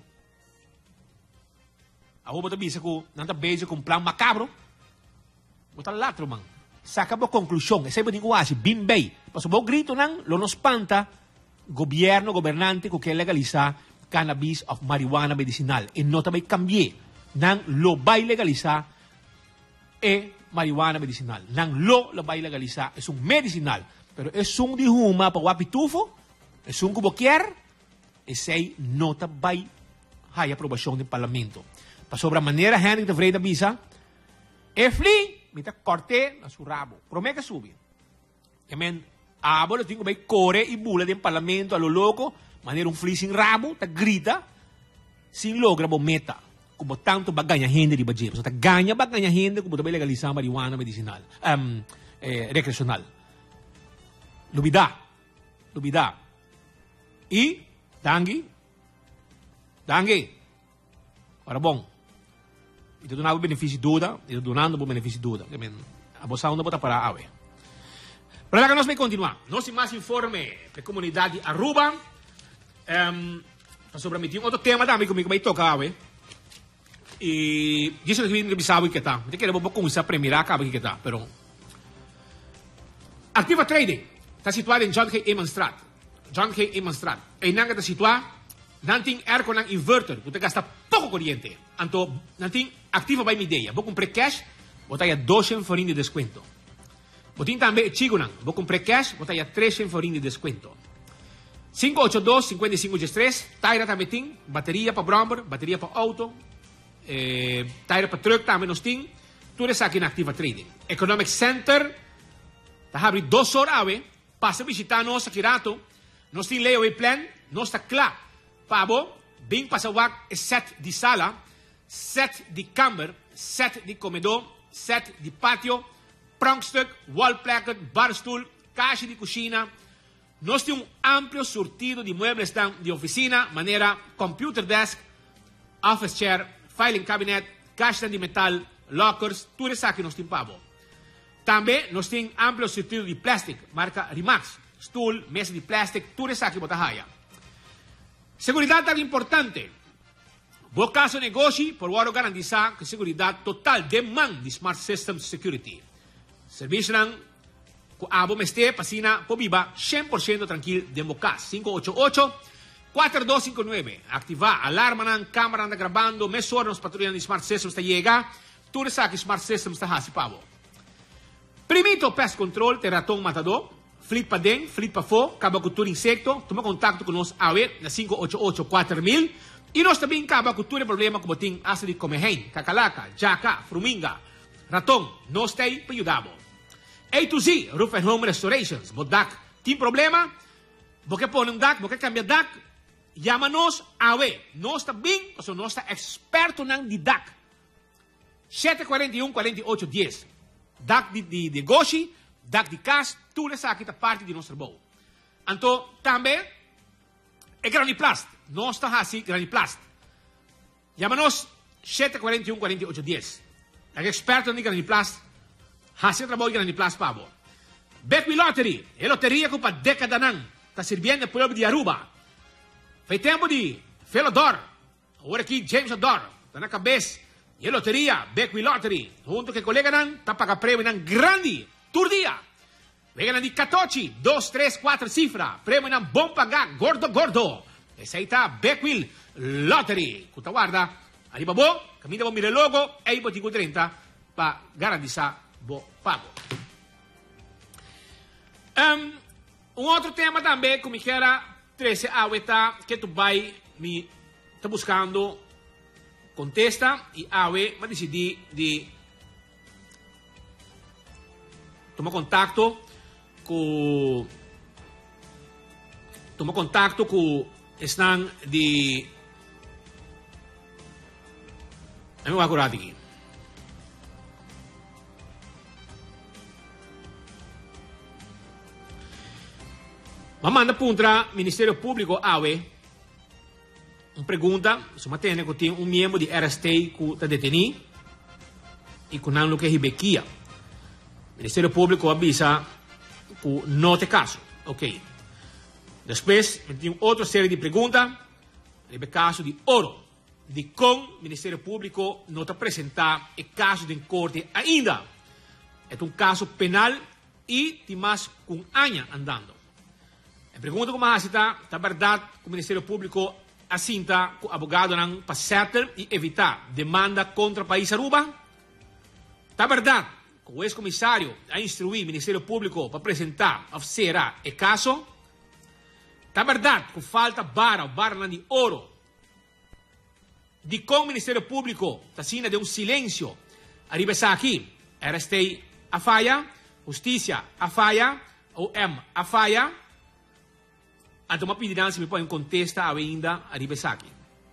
Ako bota bisa ko, nanta bejo kung plan macabro. Bota latro mang. Saka po konklusyon. Isa ba din ko asi, bimbay. Pasubog grito ng lonos panta, gobernante ko kaya legaliza cannabis of marijuana medicinal. E nota bay cambie ng lo bay legaliza marijuana medicinal. Nang lo bay legaliza es un medicinal. Pero es un dihuma pa wapitufo, es un kubokier, esay nota bay hay aprobasyon ng parlamento. Pa sobra manera, Henry de Vreda Bisa, efli, mita corte na su rabo. Promeka subi. Amen. Abo, lo tingo bay core y bula del parlamento a lo loco, manera un fli sin rabo, ta grita, sin logra bo meta. Como tanto ba ganha gente di bagay. So, ta ganha ba ganha gente como também legalizar marijuana medicinal, recreacional. Lubida. E, dangi, para bom. Ito donava benefício duda, ito donando po benefício duda. A bossa onda bota para awe. Para lá que nós vamos continuar. Nós temos mais informe para a comunidade de Aruba. Sobre um outro tema também comigo vai tocar awe. E disse que me bisava que tá. Eu quero começar a primeira acaba que tá, pero Activa Trading está situado em John K. Emanstraat. E nanga está situado nanting aircon ng inverter. Você gasta pouco corriente. Anto nanting activa by midea. Vou comprar cash, botar 200 forinhos de desconto. Botin também chico nang. Vou comprar cash, botar 300 forinhos de desconto. 582-5513. Taira também tem. Bateria para bromber, bateria para auto. Taira para truck também nós tem. Tudo isso aqui na Activa Trading. Economic Center. Está abrindo 2 horas ave. Passa a visitar nós aqui rato. Nós temos layaway plan. Nós está claro. Pabo, bem passawak set de sala, set de câmara, set de comedor, set de pátio, prankstuk, wall placard, barstool, caixa de cozinha. Nós temos amplo surtido de muebles de oficina, maneira computer desk, office chair, filing cabinet, caixa de metal, lockers, tudo isso aqui nós temos, Pabo. Também nós temos amplo surtido de plástico, marca Rimax, stool, mesa de plástico, tudo isso aqui bota raia. Seguridade é importante. Bom caso de negócio, por garantizar que seguridade total demanda de Smart Systems Security. Serviço não, abo meste, pasina, po viva, 100% tranquilo de mocas. 588-4259. Activar alarma não, câmera anda gravando, mesor nos patrulhando de Smart Systems está chega. Tudo isso aqui Smart Systems está hasipavo. Primito Pest Control, terratão matador. Flit para dentro, flit para fora, acaba com todo insecto. Toma contato com nós na 588-4000. E nós também acaba com todo problema como tem asa de comehen, cacalaca, jaca, fruminga, ratão. Nós temos para ajudar. A to Z, Roof and Home Restorations. Bodak, tem problema? Você põe um DAC, você cambia DAC, chama-nos AWE. Nós também, nós somos expertos de DAC. 741-4810. DAC de negócio, DAC de casa, tudo isso aqui é parte de nosso trabalho. Então, também, é Graniplast. Nós estamos assim, Graniplast. Chama-nos 741-4810. É experto em Graniplast. Assim trabalho em Graniplast, Pabo. Beckwith Lottery. É loteria que para década não. Está servindo para o povo de Aruba. Faz tempo de Felodor. Agora aqui, James Odor. Está na cabeça. E a loteria, Beckwith Lottery. Junto com o colega não, está para prêmio não grande. Tur dia. Vengan di 14, 2, 3, 4 cifra. Prêmio não bom pagar, gordo. Esse aí está Beckwith Lottery. Cuta guarda. Arriba bom, caminha bom, mira logo. E aí botico 30 para garantizar bom pago. Outro tema também, como que era 13 aweta, que tu vai me está buscando contesta e awe, mas decidi de tomar contato com estão de eu vou acordar aqui. Manda para o Ministério Público AWE uma pergunta, se mantém que tem membro de RST que está detenido e com lo que ribequia. Ministério Público avisa que não tem caso. Ok. Depois, tem outra série de perguntas. Ribe caso de ouro. De como o Ministério Público não está apresentando o caso de corte ainda. É caso penal e tem mais com anos andando. A pergunta como está verdade que o Ministério Público assinta que o abogado não para settle e evitar demanda contra o país Aruba? Está verdade que o ex-comissário a instruir o Ministério Público para apresentar a será o caso? Está verdade que falta barra de ouro de como o Ministério Público está sendo de silêncio arriba aqui, RST a falha, Justiça a falha, OM a falha, então uma pedida se me pode contestar ainda arriba aqui.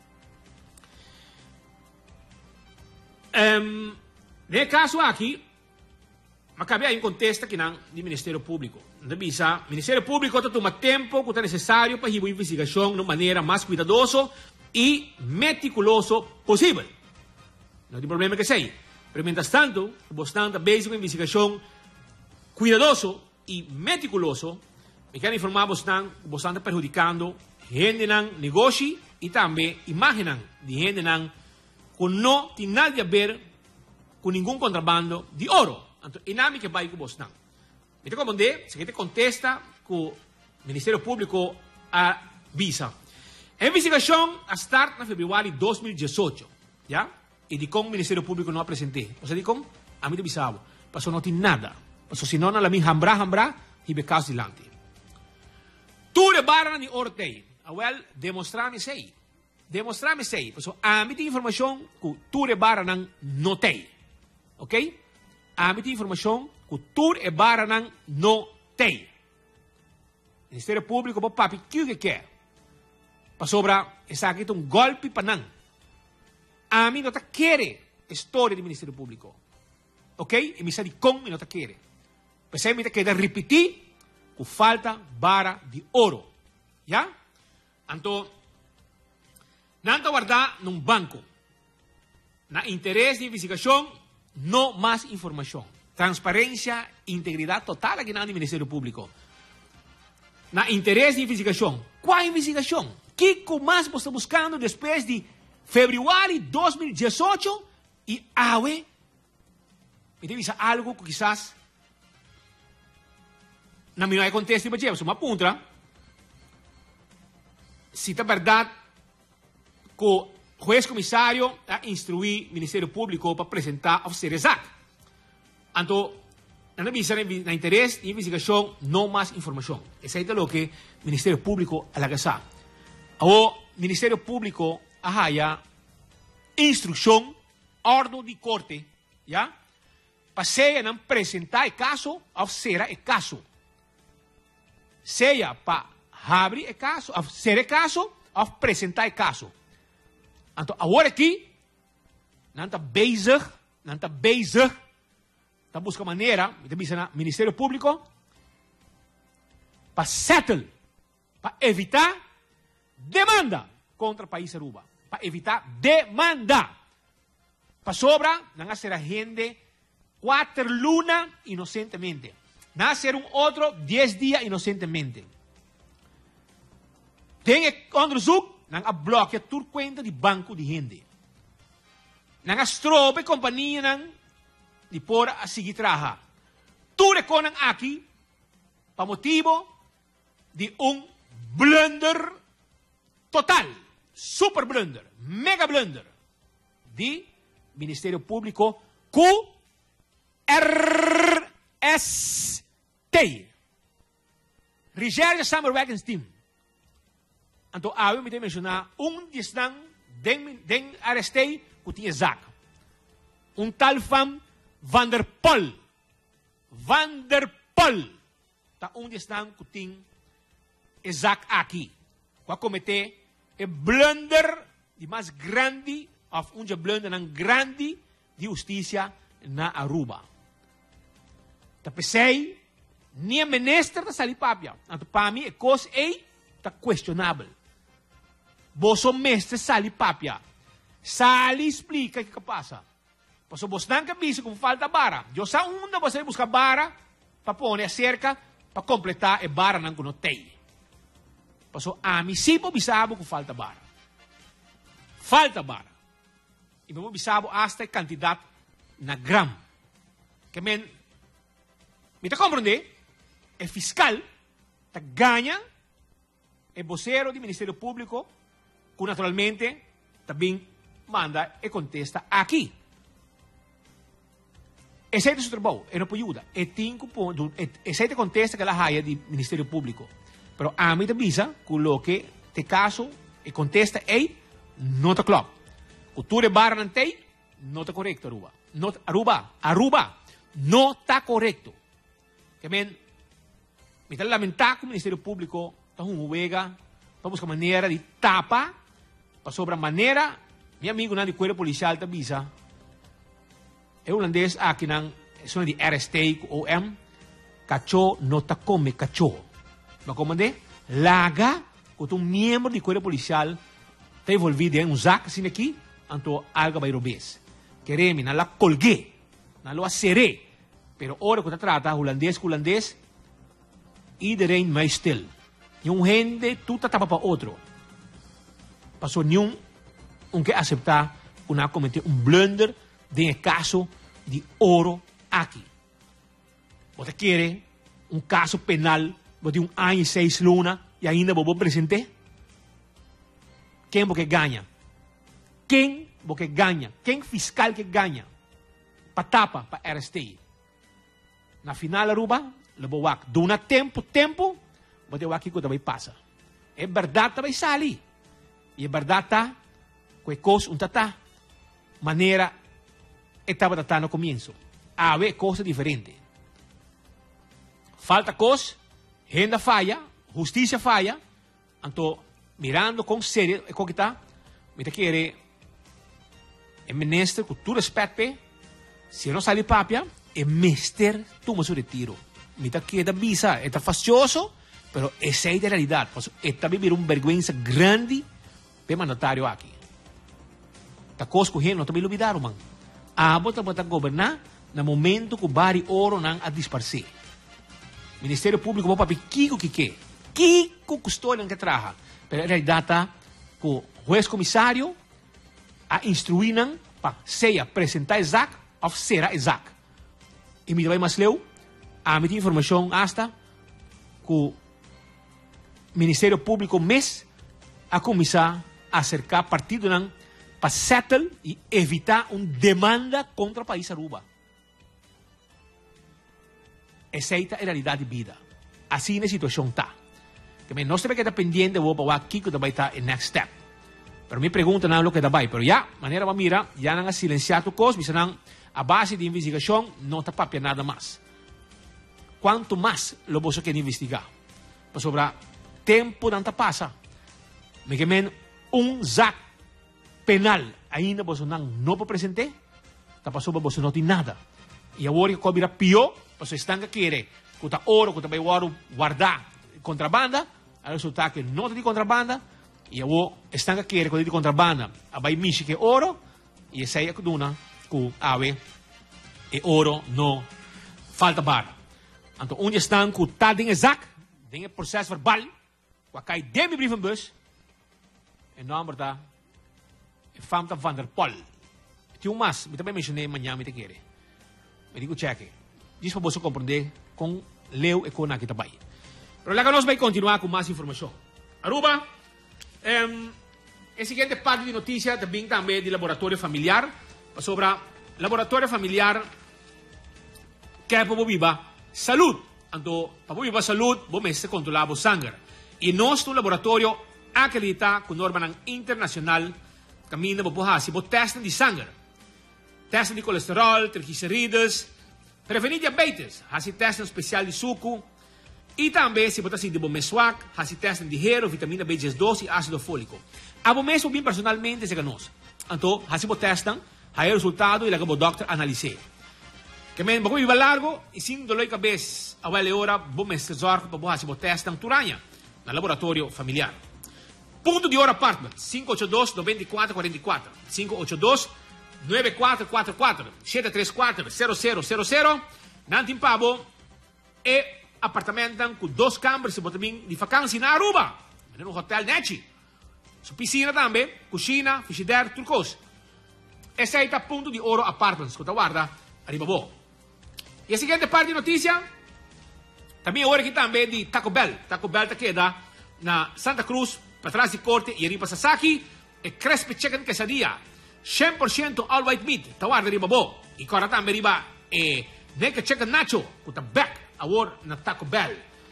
No caso aqui, acabei aí contesta que não do Ministério Público. O Ministério Público está tomando tempo que é necessário para a investigação de maneira mais cuidadosa e meticuloso possível. Não tem problema que seja. Pero mientras tanto, bastante basic investigação cuidadoso e meticuloso, me quero informar bastante prejudicando gente ng negócio e também imagem de gente que não tem nada a ver com nenhum contrabando de ouro. Então, inami que vai com bastante. Me tenho que se contesta que o Ministério Público avisa. A investigação start na fevereiro de 2018, já? E de como o Ministério Público não apresentou. Ou seja, de como? A mim te avisava. Passou não tem nada. Passou se não, ela me hambra, e be caso dilante. Tu rebara ni ortei. Well, demonstrar-me sei. Demonstrar-me sei. Passou a mim tem informação que tu rebara não tem. Ok? A mim tem informação que tu rebara não tem. Ministério Público, para papi, que quer? Para sobra, essa aqui tem golpe para não. A mim não está querendo a história do Ministério Público. Ok? E me sabe como não está querendo. Mas aí me está querendo repetir que falta vara de ouro. Já? Então, não está guardado num banco. Na interesse de investigação, não mais informação. Transparência e integridade total aqui no Ministério Público. Na interesse de investigação. Qual investigação? O que mais você está buscando depois de fevereiro de 2018 e awe? Me diz algo que quizás na minha contexto de uma punta. Se é verdade que o juiz comissário a instruir o Ministério Público para apresentar a ser exato. Então, na interesse de investigação, não mais informação. Essa é o que o Ministério Público alagaça. O Ministério Público haya instrução, ordem de corte, já? Para não apresentar o caso, ou será o caso. Seja para abrir o caso, ou ser o caso, ou apresentar o caso. Então, agora aqui, não está bezig, está buscando maneira, no Ministério Público, para settle, para evitar demanda contra o país Aruba. Para evitar demanda. Para sobra, não ser a gente 4 lunas inocentemente. Não ser outro 10 dias inocentemente. Tem onderzoek, não bloqueia toda conta de banco de gente. Não strobe companhia de por a seguir trabalhar. Tudo é aqui para motivo de blunder total, super blunder, mega blunder de Ministério Público QRST. Regerja Summerwagens Team. Então, eu me mencionar distan den RST que tinha Zack. Tal fam Van der Pol. Tá distan que tinha Zack aqui. Qua cometer e blunder de mais grande of blunder ng grande de justiça na Aruba. Tapesei nem minister da salipapia. Anto para mim é coisa tá questionável. Boso mestre salipapia. Sali explica o que passa. Paso vos não cabisa com falta bara. Eu sa onda você buscar bara para pôr a cerca para completar a bara não conotei. Paso a mim sempre bisabo com falta bara. Falta bara. E vamos bisabo hasta candidato na gram. Que men me tá compreende? É fiscal tá ganha é vocero do Ministério Público que naturalmente também manda e contesta aqui. Esse é o seu trabalho, não pode ajudar. Esse é o contesta que ela raia do Ministério Público. Mas a mim te avisa que o que te caso e contesta é não está claro. O tu de barra não tem, não está correto, Aruba. Não está correto. Que men, me está lamentar que o Ministério Público está juega para buscar maneira de tapa, para sobre a maneira, meu amigo na de cuerpo policial te avisa, é holandês aqui na zona de RST, OM, cachorro não está come cachorro. Mas como é? Laga, quando um membro do cuerpo policial está envolvido em zac assim aqui, então algo vai robes. Queremos, não la colgué, não la aceré. Pero ora que trata holandês, iedereen mais stil. Yung gente, tu tapa para outro. Passou nenhum que aceitar que cometer blunder de caso de ouro aqui. Você quer caso penal de 1 ano e 6 lunas e ainda vou presente? Quem você ganha? Quem você ganha? Quem fiscal que ganha? Para tapa, para RST. Na final, Aruba, leboak. Duna tempo, mas eu aqui que também passa. É verdade também sali. E é verdade que coisa tata maneira estava tratando no começo. Há coisa diferente. Falta coisa, renda falha, justiça falha. Então, mirando com sério, é que está, me quer é ministro com tu respeito, se não sai papia, é mister toma seu retiro. Me queda visa, é fastioso, pero essa é a realidade. Está vivendo uma vergonha grande para o mandatário aqui. Está coisa com ele, não também olvidaram, man. Bota governar no momento que o bari ouro não a disparcer. Ministério Público para Kiko que Kiko custódia que traga. Pero a realidade está que o juiz comissário a instruir para seja apresentar Isaac ou será Isaac. E me vai mais leu, a minha informação hasta que o Ministério Público mês a começar a acercar partido para settle e evitar uma demanda contra o país Aruba. Essa é a realidade de vida. Assim a situação está. Também nós temos que estar pendente de para aqui que vai estar o next step. Pero me pergunta não o que vai. Pero já, maneira para mira, já não silenciado coisa, bisa a base de investigação não está papia nada mais. Quanto mais lo você quer investigar, para sobrar tempo não passa. Me quemen zac penal ainda você não pode apresentar, tá passou para você não tem nada. E agora que cobra pior, você está querer que tá ouro, que vai guardar contrabanda, a resulta que não tem contrabanda, e agora está querer que tem contrabanda, vai mexer que ouro, e essa é a duna que ave e ouro não falta bar. Então, onde estão que tá dentro zac, dentro processo verbal, que cai dentro brief en bus, em nome da Famta Van der Pol. Tinha mais, eu também mencionei amanhã, me te quer. Me digo cheque. Diz para você compreender com leu e com aqui também. Mas lá que nós vamos continuar com mais informação. Aruba, a seguinte parte de notícia também de laboratório familiar, sobre laboratório familiar que é para viva saúde. Então, para viva saúde, vamos controlar o sangue. E nosso laboratório acredita com norma internacional caminho para fazer o teste de sangue, teste de colesterol, triglicéridos, prevenir diabetes, fazer teste especial de suco e também se botar assim de bom meswak, fazer teste de hierro, vitamina B12 e ácido fólico. A bom mesmo bem personalmente se ganhou. Então, fazer o teste, aí o resultado e o doctor analisar. Que men bago iba largo e sem dolor de cabeça, a vale hora bom mesmo zorgo para fazer o teste turanha no laboratório familiar. Ponto de hora apartment, 582-9444. 9444 734 0000 Nantin Pabo e appartamenten com 2 câmaras se botaming di vakantie na Aruba. No hotel Nechi. Su piscina também, cucina, frigidaire, turcos. Esse aí tá ponto de Oro Apartments, que guarda, arriba bo. E a seguinte parte de notícia, também ora aqui também de Taco Bell. Taco Bell tá queda na Santa Cruz, para trás de Corte e arriba Sasaki, e Crispy Chicken Quesadilla. 100% all white meat, tá guarda arriba bo. E agora também arriba Naked Chicken Nacho, que tá back a war na Taco Bell.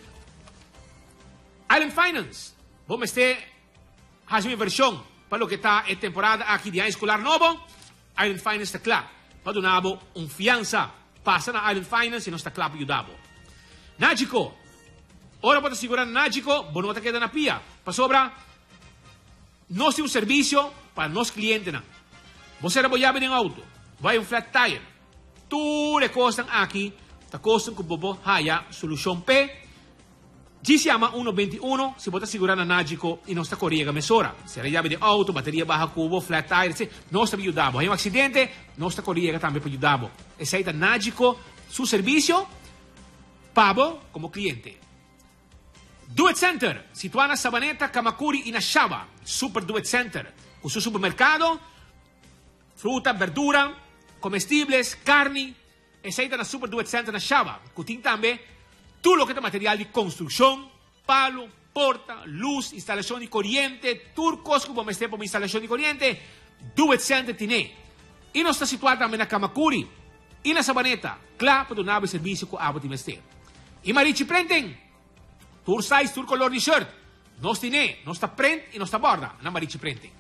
Island Finance, bom este has uma versão para o que está a temporada aqui de ano escolar novo. Island Finance está claro. Para donabo fiança passa na Island Finance e não está claro para ajudar. Nágico. Ora pode segurar Nágico, bom não queda na pia. Para sobra, nós temos serviço para nossos clientes. Você era boiado em auto, vai flat tire. Tudo que custam aqui, está custando com bobo haya solução P. Ci chiama 121, si può assicurare a Nagico in nostra corriera mezz'ora. Se la chiave di auto, batteria baja cubo, flat tire, nostra aiutavo. Hai un accidente, nostra corriera también può aiutavo. E sei da Nagico su servizio, pago come cliente. Duet Center, situata a Sabaneta, Kamakuri in Ashaba. Super Duet Center, con su supermercato, frutta, verdura, comestibles, carni. E sei da Super Duet Center in Ashaba. Con también todo lo que es material de construcción, palo, porta, luz, instalación de corriente, turcos como esté por instalación de corriente, Duet Center tiene. Y no está situada también en Kamakuri, y en la Sabaneta, claro, para donar el servicio con agua de mester. Y Marichi Prenten, tour size, tour color de shirt, no tiene, no está print y no está borda, na Marichi Prenten.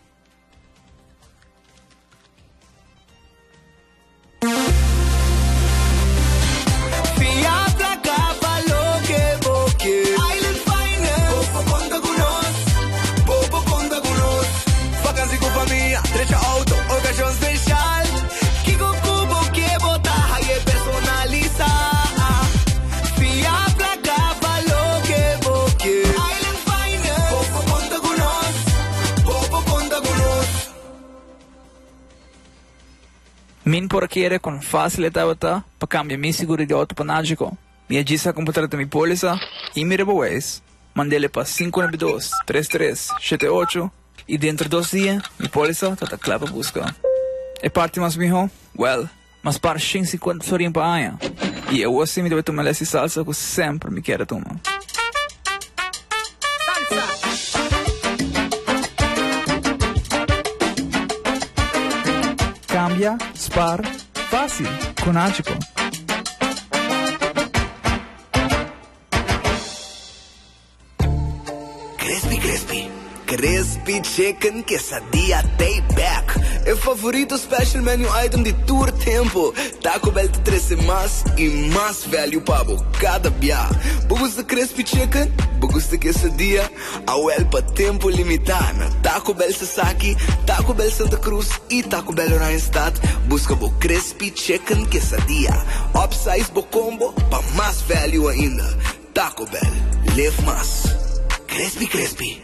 Island Finance, Popo conta conosco, Popo conta conosco. Vacanze com família, trecha auto, ocasião especial. Que com cubo que botar aí é personalizar. Fia pra cá, falou que boque. Island Finance, Popo conta conosco, Popo conta conosco. Min por chiedere con facilità per cambiare mi seguro di auto panagico. Mi agisa comprare mi polizza e mi reboes. Mandele pa 592-3378 e dentro 2 dias mi polizza tata clava busca. E parte mas mijo? Well, mas par 150 sorin pa aia. E eu assim me deve tomar essa salsa que sempre me quero tomar. Cambia, spar, fácil, con Agico. Crispy Chicken Quesadilla Day Back. É o favorito special menu item de todo tempo. Taco Bell te oferece mais e mais value pabo cada dia. Bugos de Crispy Chicken, bugos de quesadilla, awel pa tempo limitado. Taco Bell Sasaki, Taco Bell Santa Cruz e Taco Bell Rhinestad. Busca bo Crispy Chicken Quesadilla. Upsize bo combo pa mais value ainda. Taco Bell, live mais. Crispy.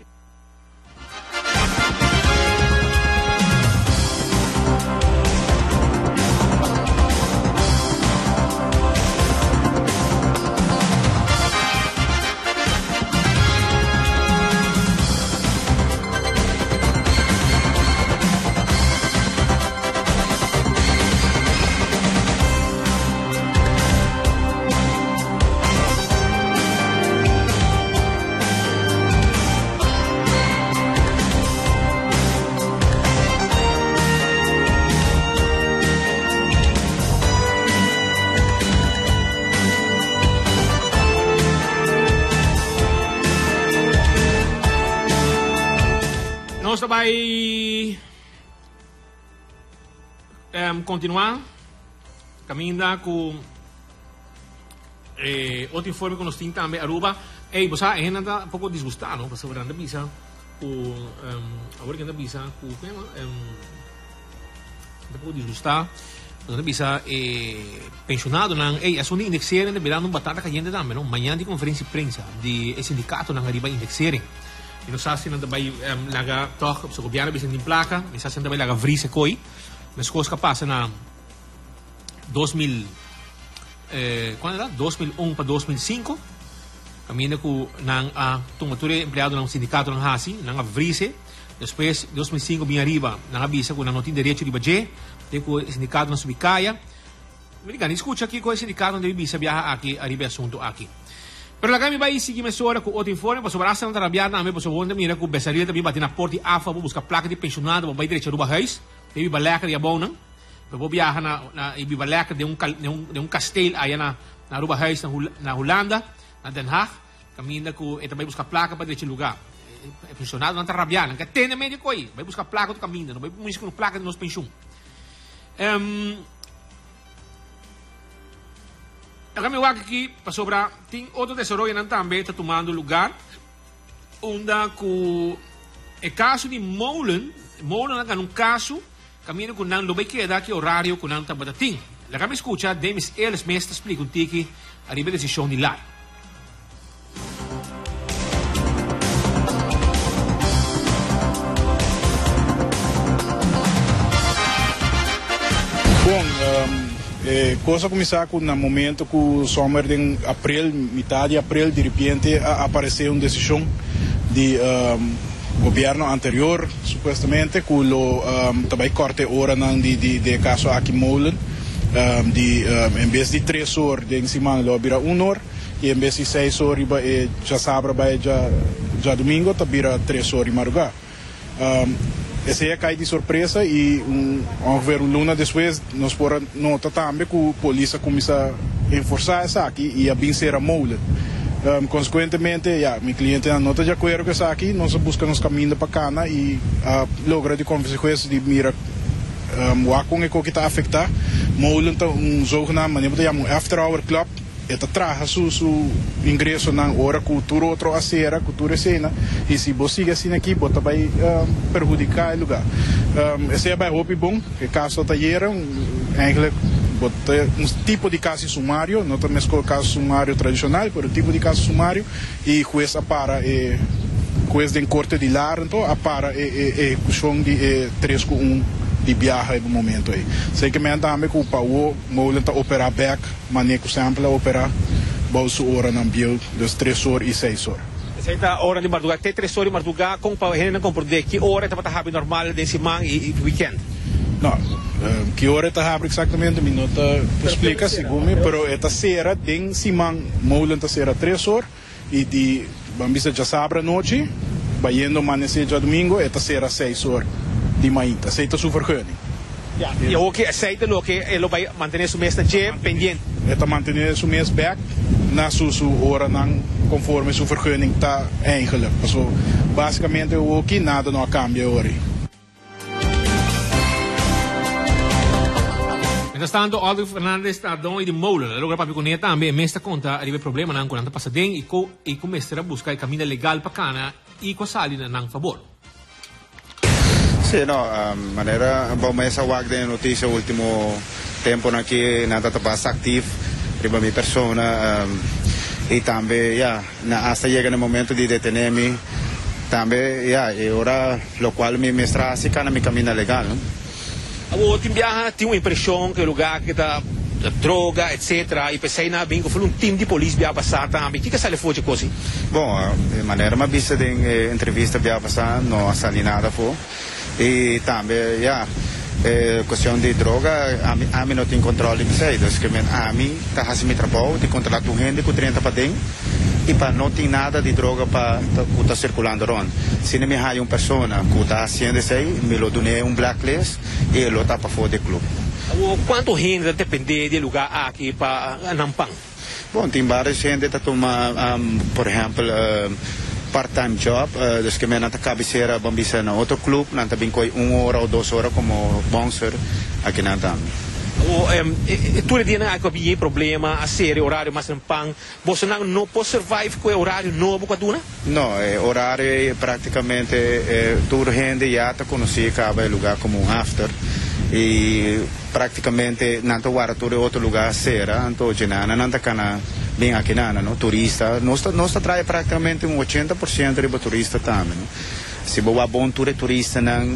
Nós vai continuar caminhando com outro informe que nós temos também Aruba. E você ainda está um pouco desgostado, não? Porque anda bisa com agora que anda bisa com um pouco desgostado. Anda bisa pensionado não? E a sua indexering de verão batata caliente também, não? Manhã de conferência de imprensa de sindicato não arriba indexering. E nós assim também laga toch op zijn gobiano bisa din plaka, nós assim também laga vrisa koi. Mas coisas que passam na 2001 para 2005, caminha com a tomatura empregado no sindicato ng Hasi, ng Avrise. Depois, 2005, vinha arriba, ng Abisa, com não tinha direito de bager, com o sindicato na Subicaya. Americano, escuta aqui com o sindicato de Abisa, viaja aqui, arriba assunto aqui. Pero la kami vai seguir mesora com outro informe, para sobrar essa trabalhar na minha pessoa, onde mira com besaria também bater na porta AFA, buscar placa de pensionado, para vai direito ruba reis, teve baleca de abona, para viajar na ibi baleca de um castelo aí na ruba reis na Holanda, na Den Haag, caminha com e também buscar placa para direito lugar. Pensionado não trabalhar, não quer ter nem médico aí, vai buscar placa do caminho, não vai buscar placa de nosso pensião. Kami wag aqui para sobrar, tem outro desarrollo também está tomando lugar, onde com o caso de Molen é um caso, caminho com não vai quedar que horário com não também tem. La kami escuta, Demis Eles Mestre explica um tiki a nível de decisão de lá. Bom, coisa começar com no momento que o summer de abril, metade de abril, de repente apareceu uma decisão de governo anterior, supostamente, que também corte hora de caso aqui Molen, em vez de 3 horas de semana, lo vira 1 hora, e em vez de 6 horas, já sábado, já domingo, vira 3 horas de madrugada. Esse é cai de surpresa e ongeveer uma luna depois nós podemos notar também que a polícia começa a enforçar isso aqui e a vencer a Molen. Consequentemente, meu cliente não está de acordo com isso aqui, nós buscamos caminho para cá e logra de consequências de mira o que está afetado. Molen está jogo na maneira de chamar after hour club. Eta traga su ingresso na hora cultura outro acera, cultura cena, e se você siga assim aqui, bota vai prejudicar o lugar. Esse é bem bom, que caso taller, eigenlijk bota tipo de caso sumário, não também com caso sumário tradicional, mas tipo de caso sumário e juez para juez de corte de lar, então para questão de 3-1 de viagem no momento aí. Sei que me também que o Paulo Molen está operar back, maneira que sempre operar bolso hora na bio, das 3 horas e 6 horas. Sei que a hora de madrugada, tem 3 horas de madrugada, com para gente não compreender que hora está para normal de semana e weekend. Não, que hora está exatamente, me não explica segundo, mas esta será de semana Molen está será 3 horas e de vamos já sábado à noite, vai indo amanhecer já domingo, esta será 6 horas. De manhã, aceita sua vergunning. E o que aceita o que ele vai manter seu mês pendente. Ele manter seu mês back na sua hora conforme sua vergunning está eigenlijk. So, basicamente o que nada não cambia hoje. Mientras tanto, Aldo Fernandes está dando de Molen. Logo para piconeta também, mestre conta arriba problema não quando passa bem e começa a buscar caminho legal para cana e com salina não favor. Sì, no, maneira bom essa wag de notícia último tempo aqui nada tá bastante ativo riba minha persona e também na hasta chega no momento de detener-me também e ora lo qual me mestra assim na minha caminho legal, não? O time viaja tem uma impressão que o lugar que tá droga, etc. E pensei na bem que foi time de polícia viaja passar também. O que sai foi de coisa? Bom, de maneira uma vista de entrevista viaja passar não sali nada foi. E também, questão de droga, a mim não tem controle de saída, que a mim está fazendo trabalho de controlar o gente com 30 para dentro e para não ter nada de droga para estar circulando onde. Se não me há uma pessoa que está fazendo isso aí, me lo donei blacklist e ele está para fora do clube. Quanto gente depende do lugar aqui para Nampang? Bom, tem várias gente que toma, por exemplo, part-time job, dus que me nata cabeceira bambisa na outro clube, nanta bem coi 1 hora ou 2 horas como bouncer aqui na tam. Tu le diana que havia problema a ser horário mas em pang, você não pode survive com horário novo com a duna? Não, horário praticamente toda gente já está conhecendo cada lugar como um after e praticamente nanta guarda todo outro lugar será, então genana nanta cana bem aqui no turista, nós traz praticamente 80% de turista também. Se boa bom turista não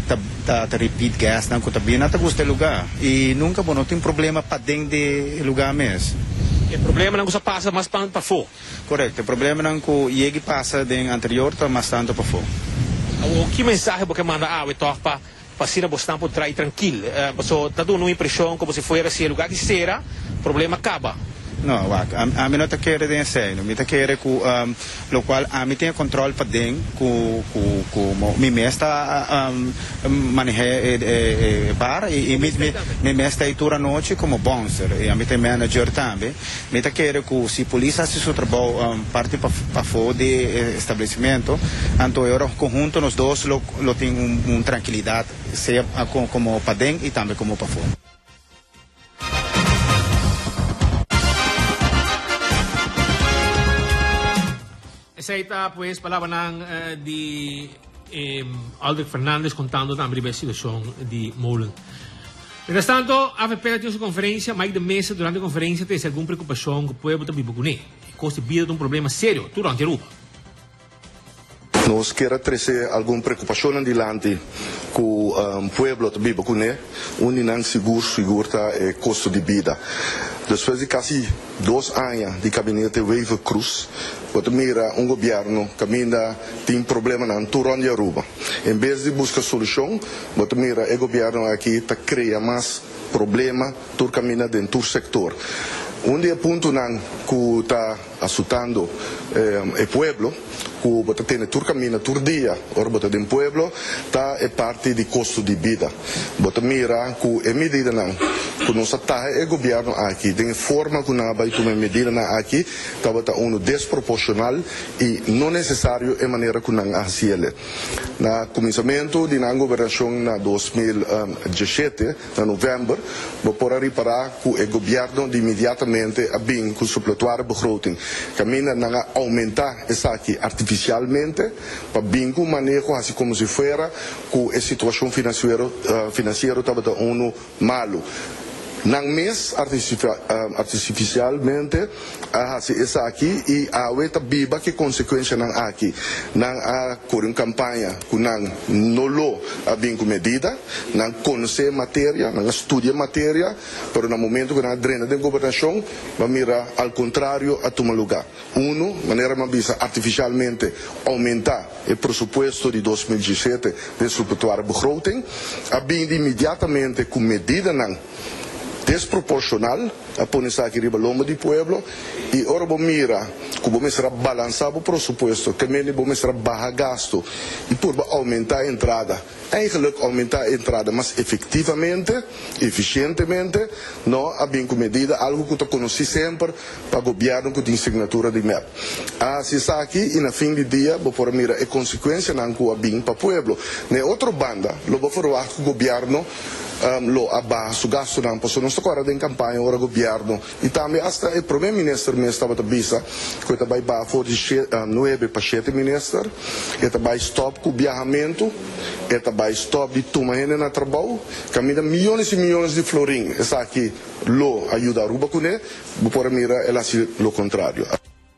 repeat gas na kutabina ta gusto lugar e nunca não tem problema para dentro de lugar mesmo. O problema não passa mais para fora. Correto, o problema não que ele passa de anterior tá mais tanto para fora. O que mensagem você manda a para Pasina bostan po trai tranquilo. So tá dando uma impressão como se fosse lugar que será, problema acaba. Não, a mim não está querendo dizer, me está querendo que lo qual a mim tem controle para dentro, que me está manejar bar e me está aí toda noite como bouncer e a mim tem manager também. Me está querendo que se a polícia faz seu trabalho parte para fora do estabelecimento, então eu conjunto nós dois lo tem uma tranquilidade, seja como para dentro e também como para fora. Esa está pues palabra de Aldrich Fernandes contando también la situación de Molen. Mientras tanto, AFP tiene su conferencia, Mike de Mesa durante la conferencia tiene alguna preocupación que puede estar vivo con él. El coste de vida de un problema serio durante Europa. Nós queremos trazer alguma preocupação adiante com o povo que vive com ele, onde não seguro o custo de vida. Depois de quase 2 anos de gabinete Wave Cruz, você mira governo que ainda tem problema na turno de Aruba. Em vez de buscar solução, você mira o governo aqui está criando mais problema por caminhar dentro do setor. Onde ponto não que está assustando o povo, que você tem tur caminho tur dia, ora você tem povo, tá é parte de custo de vida. Você mira que é medida não, que não está o governo aqui, de forma que não vai tomar medida não aqui, tá bota desproporcional e não necessário é maneira que não assim. Na começamento de na governação na 2017, na novembro, você pode reparar que o governo de imediatamente a bem com supletório begroting, caminha não aumentar essa aqui artificialmente para bem com manejo assim como se fuera com a situação financeira estava malo. Não mês artificialmente essa aqui e a outra biba que consequência não aqui não a correr campanha que não lo a bem com medida não conhecer matéria não estudia matéria pero no momento que na drena de governação vai mirar ao contrário a tomar lugar maneira mais artificialmente aumentar o pressuposto de 2017 de supletório begroting a bem imediatamente com medida não desproporcional a ponerse aqui riba lomba do povo e ora vamos mira que vamos será balançar o pressuposto que também vamos será barra gasto e por aumentar a entrada eigenlijk aumentar a entrada mas efetivamente eficientemente não há bem com medida algo que eu conheci sempre para o governo que tem assinatura de MEP se está aqui e na fim de dia vou por mira a consequência não que há bem para o povo na outra banda lo vou falar que o governo lo abbasso gasto não posso não estou agora em campanha ora governo e também hasta o primeiro-ministro me estava a bisa que também vai for de 9 para 7 ministro e também stop com o viajamento e também stop de tomar na trabalho caminha milhões e milhões de florim essa aqui lo ajuda a Aruba com ele por mira ela se lo contrário.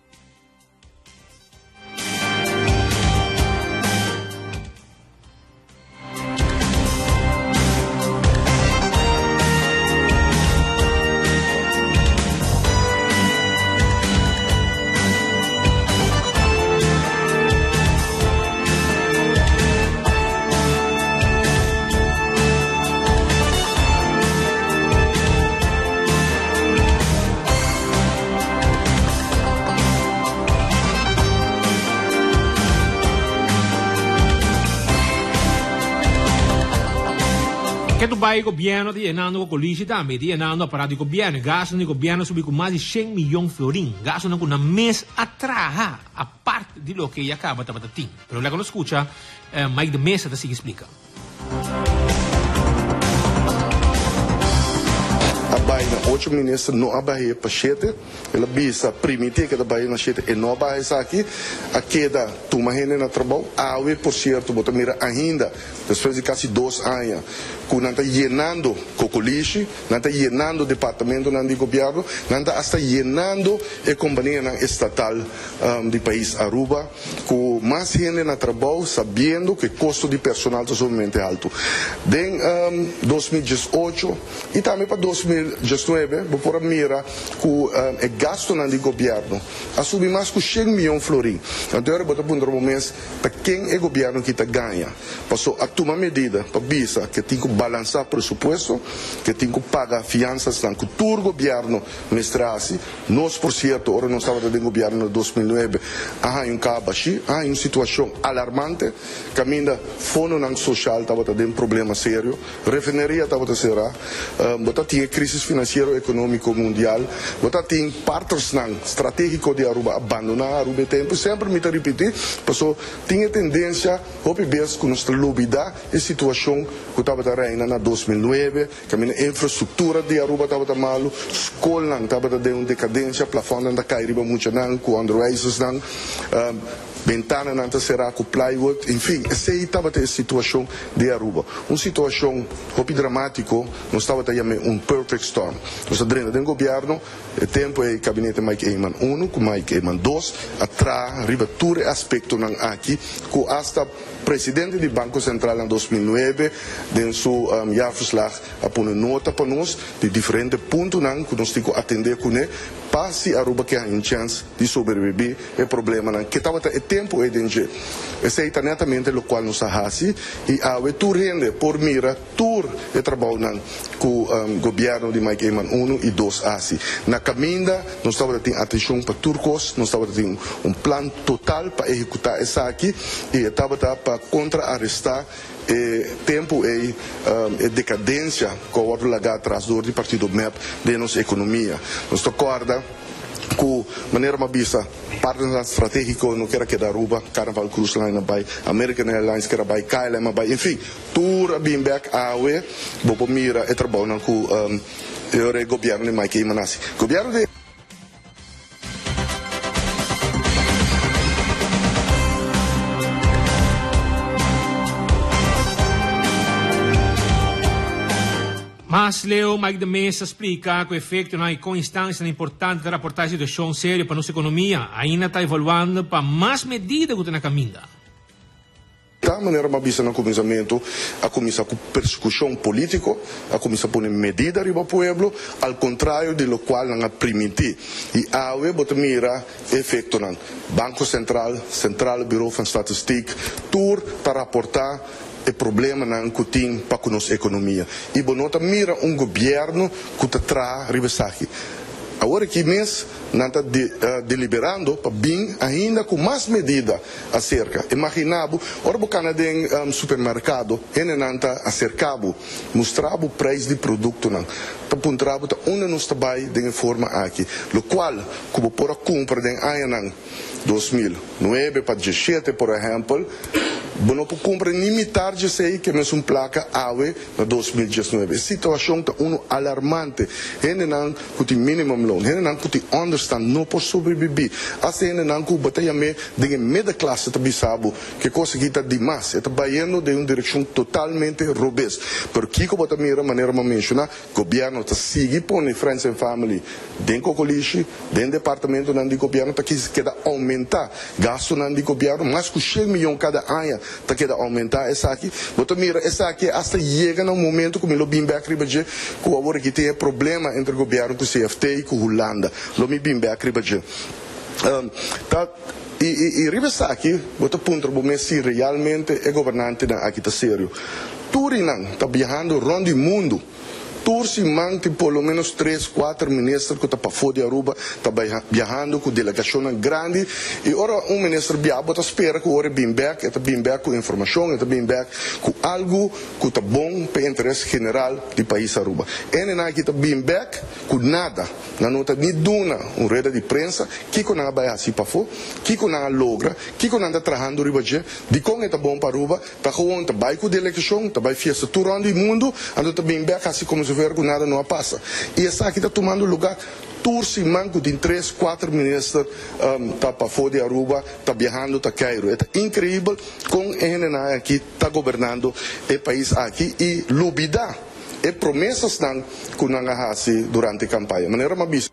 Il governo di Enando con licita, di Enando apparato di governo, il gas di governo subì con quasi 100 milioni di florin, gas non con una mese atrás, a parte di lo che gli acaba di patatin. Però la conoscuccia, Mike de Mesa si explica. A vai na 8 ministros não abaixar para 7, ela bisa permitir que vai na 7 e não abaixar aqui, a queda toma gente na trabalho, awe por certo, bota mira ainda, depois de quase 2 anos, que não está llenando cocoliche, não está llenando departamento de governo, não está llenando a companhia estatal do país Aruba, com mais gente na trabalho, sabendo que o custo de personal é somente alto. Em 2018 e também para 2019, vou mira que o gasto no governo a subir mais que 100 milhões de florins. Então, eu vou dar um mês para quem é o governo que ganha. Passou a tomar medida para visa que tem que balançar o presupuesto, que tem que pagar fianças no todo o governo mestrasi. Nós, por certo, agora não estava dentro do governo em 2009, há uma situação alarmante, que ainda fundo social estava tendo problema sério, refineria estava será, tinha crise financeira e econômica mundial, tinha partes estratégicos de Aruba abandonar Aruba tempo, sempre me repetir, passou tinha tendência a ver com nossa lobida e situação que estava reina na 2009, que a infraestrutura de Aruba estava mal, escola estava dando decadência, plafond da cairiba muito com underrises ventana não será com plywood, enfim, essa aí estava a situação de Aruba. Uma situação muito dramática, não estava a perfect storm. Nós dentro do governo, o tempo é o gabinete Mike Eyman 1, com Mike Eyman 2, atrás, arriba todo aspecto aqui, com hasta presidente do Banco Central em 2009, em seu jaarverslag, a pôr nota para nós de diferentes pontos que nós temos que atender com ele, para se Aruba que tem chance de sobreviver o problema que estava o tempo é de esse é netamente o qual nós fazemos e a tu rende por mira tur e trabalho com o governo de Mike Eyman 1 e 2 assim na caminda nós estava tendo atenção para turcos nós estava tendo plano total para executar essa aqui e estava para contra-arrestar tempo e decadência que o lagar atrás do partido MEP de nossa economia. Nós acorda com maneira mabisa partner estratégico não quer que da Aruba, Carnival Cruise Line vai, American Airlines quer vai, KLM vai, enfim, tour bem back awe, bobo mira e trabalho com o governo de Mike Eyman assim. Governo de Mas Leo, Mike de Mesa explica que o efeito com instância importante de reportar a situação séria para nossa economia ainda está evaluando para mais medidas que na caminha. Da maneira mabisa no começamento, a começar com persecução política, a começar a pôr medida para o povo, ao contrário de lo qual não a permitir. E a botar mira efeito não. Banco Central, Central Bureau de Estatística, tour para reportar o problema que tem para a nossa economia. E bonota mira governo que está traz ribesaki. Agora que mês não está deliberando para vir ainda com mais medidas acerca. Imaginava, ora bocana de supermercado, ele não está acercado, mostrava o preço de produto não. Apontava onde nós trabalhamos de forma aqui, o qual como por a compra de ano 2009 para 17, por exemplo, não pode comprar nem metade de sei que é uma placa AWE na 2019. A situação está alarmante. Ele não tem minimum loan, ele não tem understand, não pode sobreviver. Assim ele não tem batalha de meia classe também sabe que coisa que está demais. Está indo de uma direção totalmente robusta. Porque que eu vou mira maneira de mencionar, o governo está seguindo por Friends and Family dentro do coliche, dentro do departamento do governo, para que queda aumentar gasto no governo, mais que 100 milhões cada ano. Tá queda aumentar essa aqui, botar mira essa aqui até chega no momento como o Bimback ribaje, que agora que tem problema entre o governo com o CFT e com a Holanda, o Bimback ribaje. E ribasa aqui, botar ponto para se realmente é governante na aqui tá sério. Turinang tá viajando rondo o mundo. Tursi manti pelo menos 3, 4 ministros que estão para fora de Aruba, estão viajando com delegações grandes, e ora ministro viaja, espera que ora bem back, está bem back com informação, está bem back com algo que está bom para o interesse geral do país Aruba. Ele não está bem back com nada, não está nem duna rede de prensa, que não vai assim para fora, que não logra, que não está trabalhando Aruba, de como está bom para Aruba, está com delegação, está vai fiesta todo o mundo, está bem back assim como se resolver que nada não passa. E essa aqui está tomando lugar. Tursi manco de 3, 4 ministros tá para fora de Aruba, tá viajando tá Cairo. É incrível com a aqui está governando o país aqui e lubida e promessas não que não há durante a campanha. Maneira mais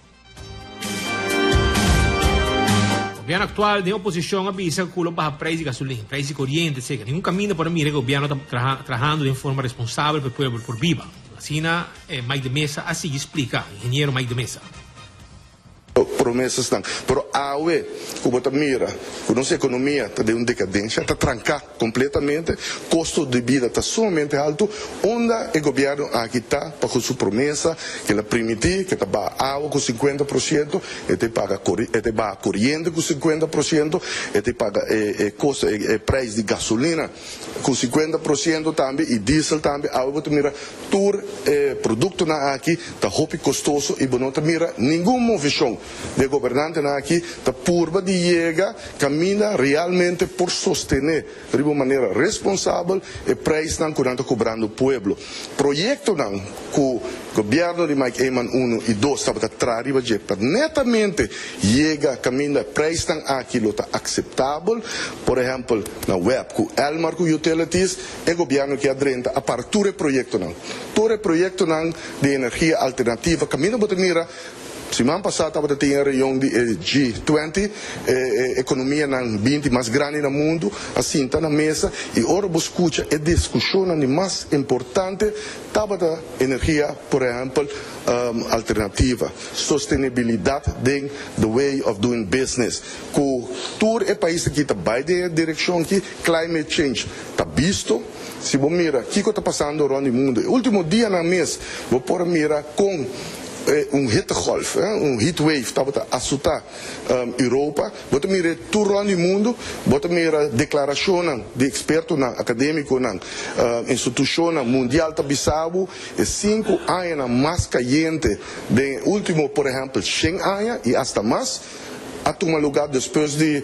O governo atual de oposição avisa que o baja preço de gasolina, preço de corriente, etc. Nenhum caminho para mim, o governo está trabalhando de forma responsável para o povo, por viva. Assim, Mike de Mesa, assim explica, engenheiro Mike de Mesa. Promessas não. Pero awe, como você mira, com nossa economia está de uma decadência, está trancada completamente, custo de vida está sumamente alto, onde o governo aqui está para com sua promessa, que ela permitir, que está água com 50%, e te paga corrente com 50%, e te paga preço de gasolina com 50% também, e diesel também, awe, você mira, todo produto aqui está muito custoso, e você mira, nenhuma visão de governante aqui está purba de llegar, camina realmente por sostener de uma maneira responsável e preço que está cobrando o povo. Projeto que o governo de Mike Eman 1 e 2 estava atrás para netamente chega, camina, preço aqui está aceitável. Por exemplo, na web, com Elmar, com utilities, o governo que adrenta a partir do projeto. Todo projeto de energia alternativa, camina para mira. Semana passada estava tendo a reunião de G20, economia 20 mais grande no mundo, assim está na mesa, e agora você escuta a discussão mais importante, estava da energia, por exemplo, alternativa, sustentabilidade de the way of doing business. Com todo o país aqui está vai na direção que climate change está visto. Se você mira, o que está passando no mundo? O último dia na mês, você pode mirar com hittegolf, heat wave, estava a assustar Europa, bota mira tudo no mundo, bota mira declaração de experto acadêmico na instituição mundial tá bisabo, 5 anos mais caliente de último, por exemplo, 100 anos e hasta mais. A tomar lugar depois de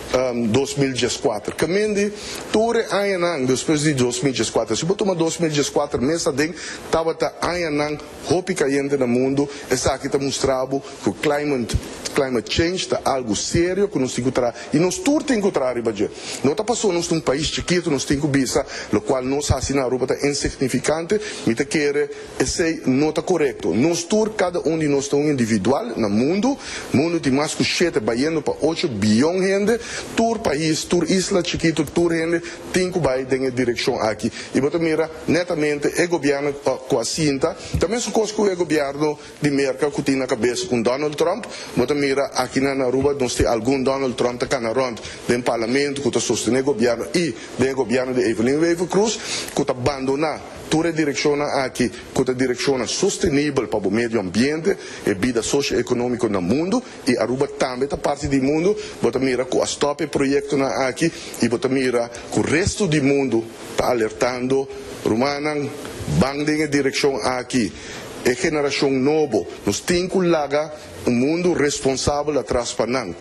2014. Caminho todo ano depois de 2014. Se você tomar 2014, mês adentro, estava ano roupa caliente no mundo. Essa aqui está mostrando que o climate change está algo sério que nós temos que tratar. E nós todos temos que tratar. Não está passando nós um país chiquito, nós temos que visa, o qual nós assinamos a roupa insignificante, mas quer esse não está correto. Nós todos, cada de nós está individual no mundo, mundo tem mais que 7 indo para 8 bilhões de gente, todo país, toda isla chiquito, toda gente tem que ir em direção aqui. E você mira, netamente, o governo com a cinta, também são coisas que o governo de América que tem na cabeça com Donald Trump, você mira, aqui na Aruba, nós temos algum Donald Trump que está na ronda do parlamento, que está sustentando o governo e do governo de Evelyn Weaver Cruz, que está abandonando toda a direção aqui, que é a direção sustentável para o meio ambiente e vida socioeconômica no mundo, e Aruba também está parte do mundo, você mira com a stop projeto aqui, e você mira que o resto do mundo está alertando, Romana, bang em direção aqui, a geração nova, nós temos que lagar um mundo responsável atrás para nós.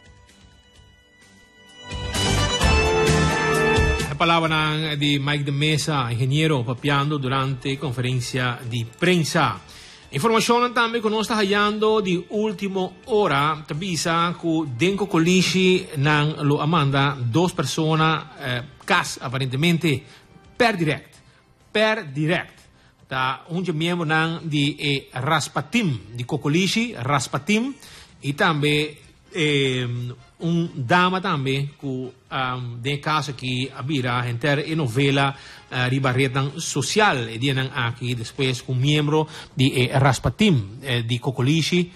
A palavra de Mike de Mesa, engenheiro, papiando durante a conferência de prensa. Informação também que nós está hallando de última hora, avisa que dentro do colégio lo amanda 2 pessoas, cas aparentemente per direct. Tá membro de Raspatim, de Cocolixi, Raspatim, e também dama também que de caso que abira enter e novela ribarretan social e dian aqui depois com membro de Raspatim de Cocolixi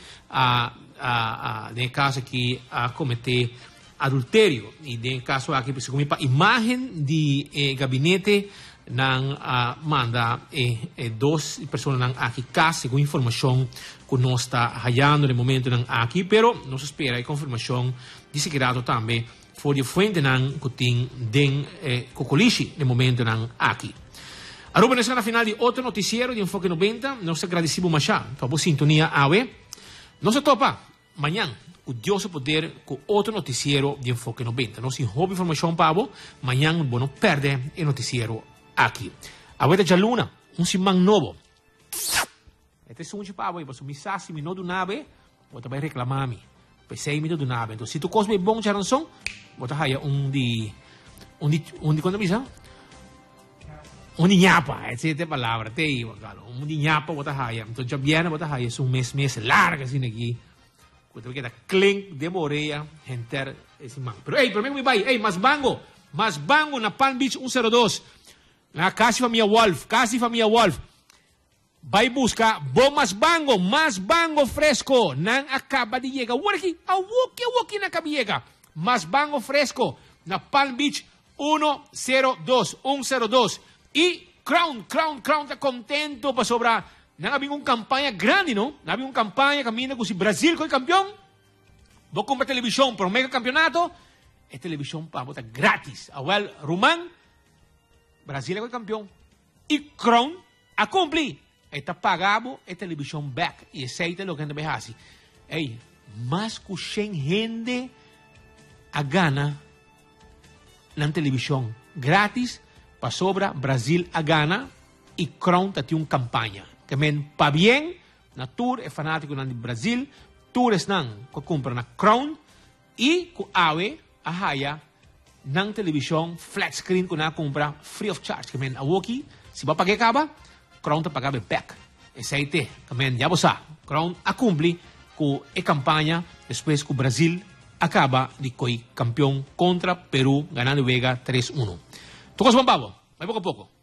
de caso que comete adultério e de caso aqui se comipa imagem de gabinete nang manda 2 pessoas nang aqui casa com informação que nós está hallando no momento nang aqui, pero nós espera a confirmação de segredo também for de fuente nang que tem Cocolixi no momento nang aqui. Aruba nessa na final de outro noticiero de Enfoque 90, nós agradecemos mais por a sintonia awe. Nós topa amanhã o Deus poder com outro noticiero de Enfoque 90. Nós enroba informação para você, amanhã não perde o noticiero aqui. A vuelta de luna, un simán novo. Este es un chipabo, y pues mi sasi, mi no do nave, bota vai reclamar mi. Pensei mi do nave. Então, se tu cosme bom charanção, bota haya quando bisa? Un di ñapa, esa palabra, te digo, claro, un di ñapa bota haya. Entonces, ya viene bota haya, es un mes larga, sin aquí. Cuando queda clink de morea, enter, ese man. Pero, pero me vai, mas bango, na Palm Beach 102. Na Casi Família Wolf. Vai buscar bom mais bango fresco. Não acaba de chegar. Waki na acaba de chegar. Mais bango fresco. Na Palm Beach 102. E Crown está contento para sobrar. Não havia uma campanha grande, não? Não havia uma campanha caminhando com o Brasil que é campeão. Vou comprar televisão para um mega campeonato. É televisão para botar grátis. Awel Roman, Brasil é campeão. E Crown a cumprir. Está pagado a televisão back. E aceita o que a gente vai fazer. Mas que gente a gana na televisão grátis para sobra Brasil a gana e Crown está uma campanha. Que men pa bien, na tour é fanático na Brasil, tours nang ko compra na Crown e ko awe a haya nang televisão flat screen ko na compra free of charge. Que men awoki, si ba pague kaba, Crown ta pagabe back. Essaite, que men ya bosa, Crown a cumpli ko e campanha después ko Brasil acaba de coi campeão contra Peru ganando Vega 3-1. Tocos bom babo, vai pouco a pouco.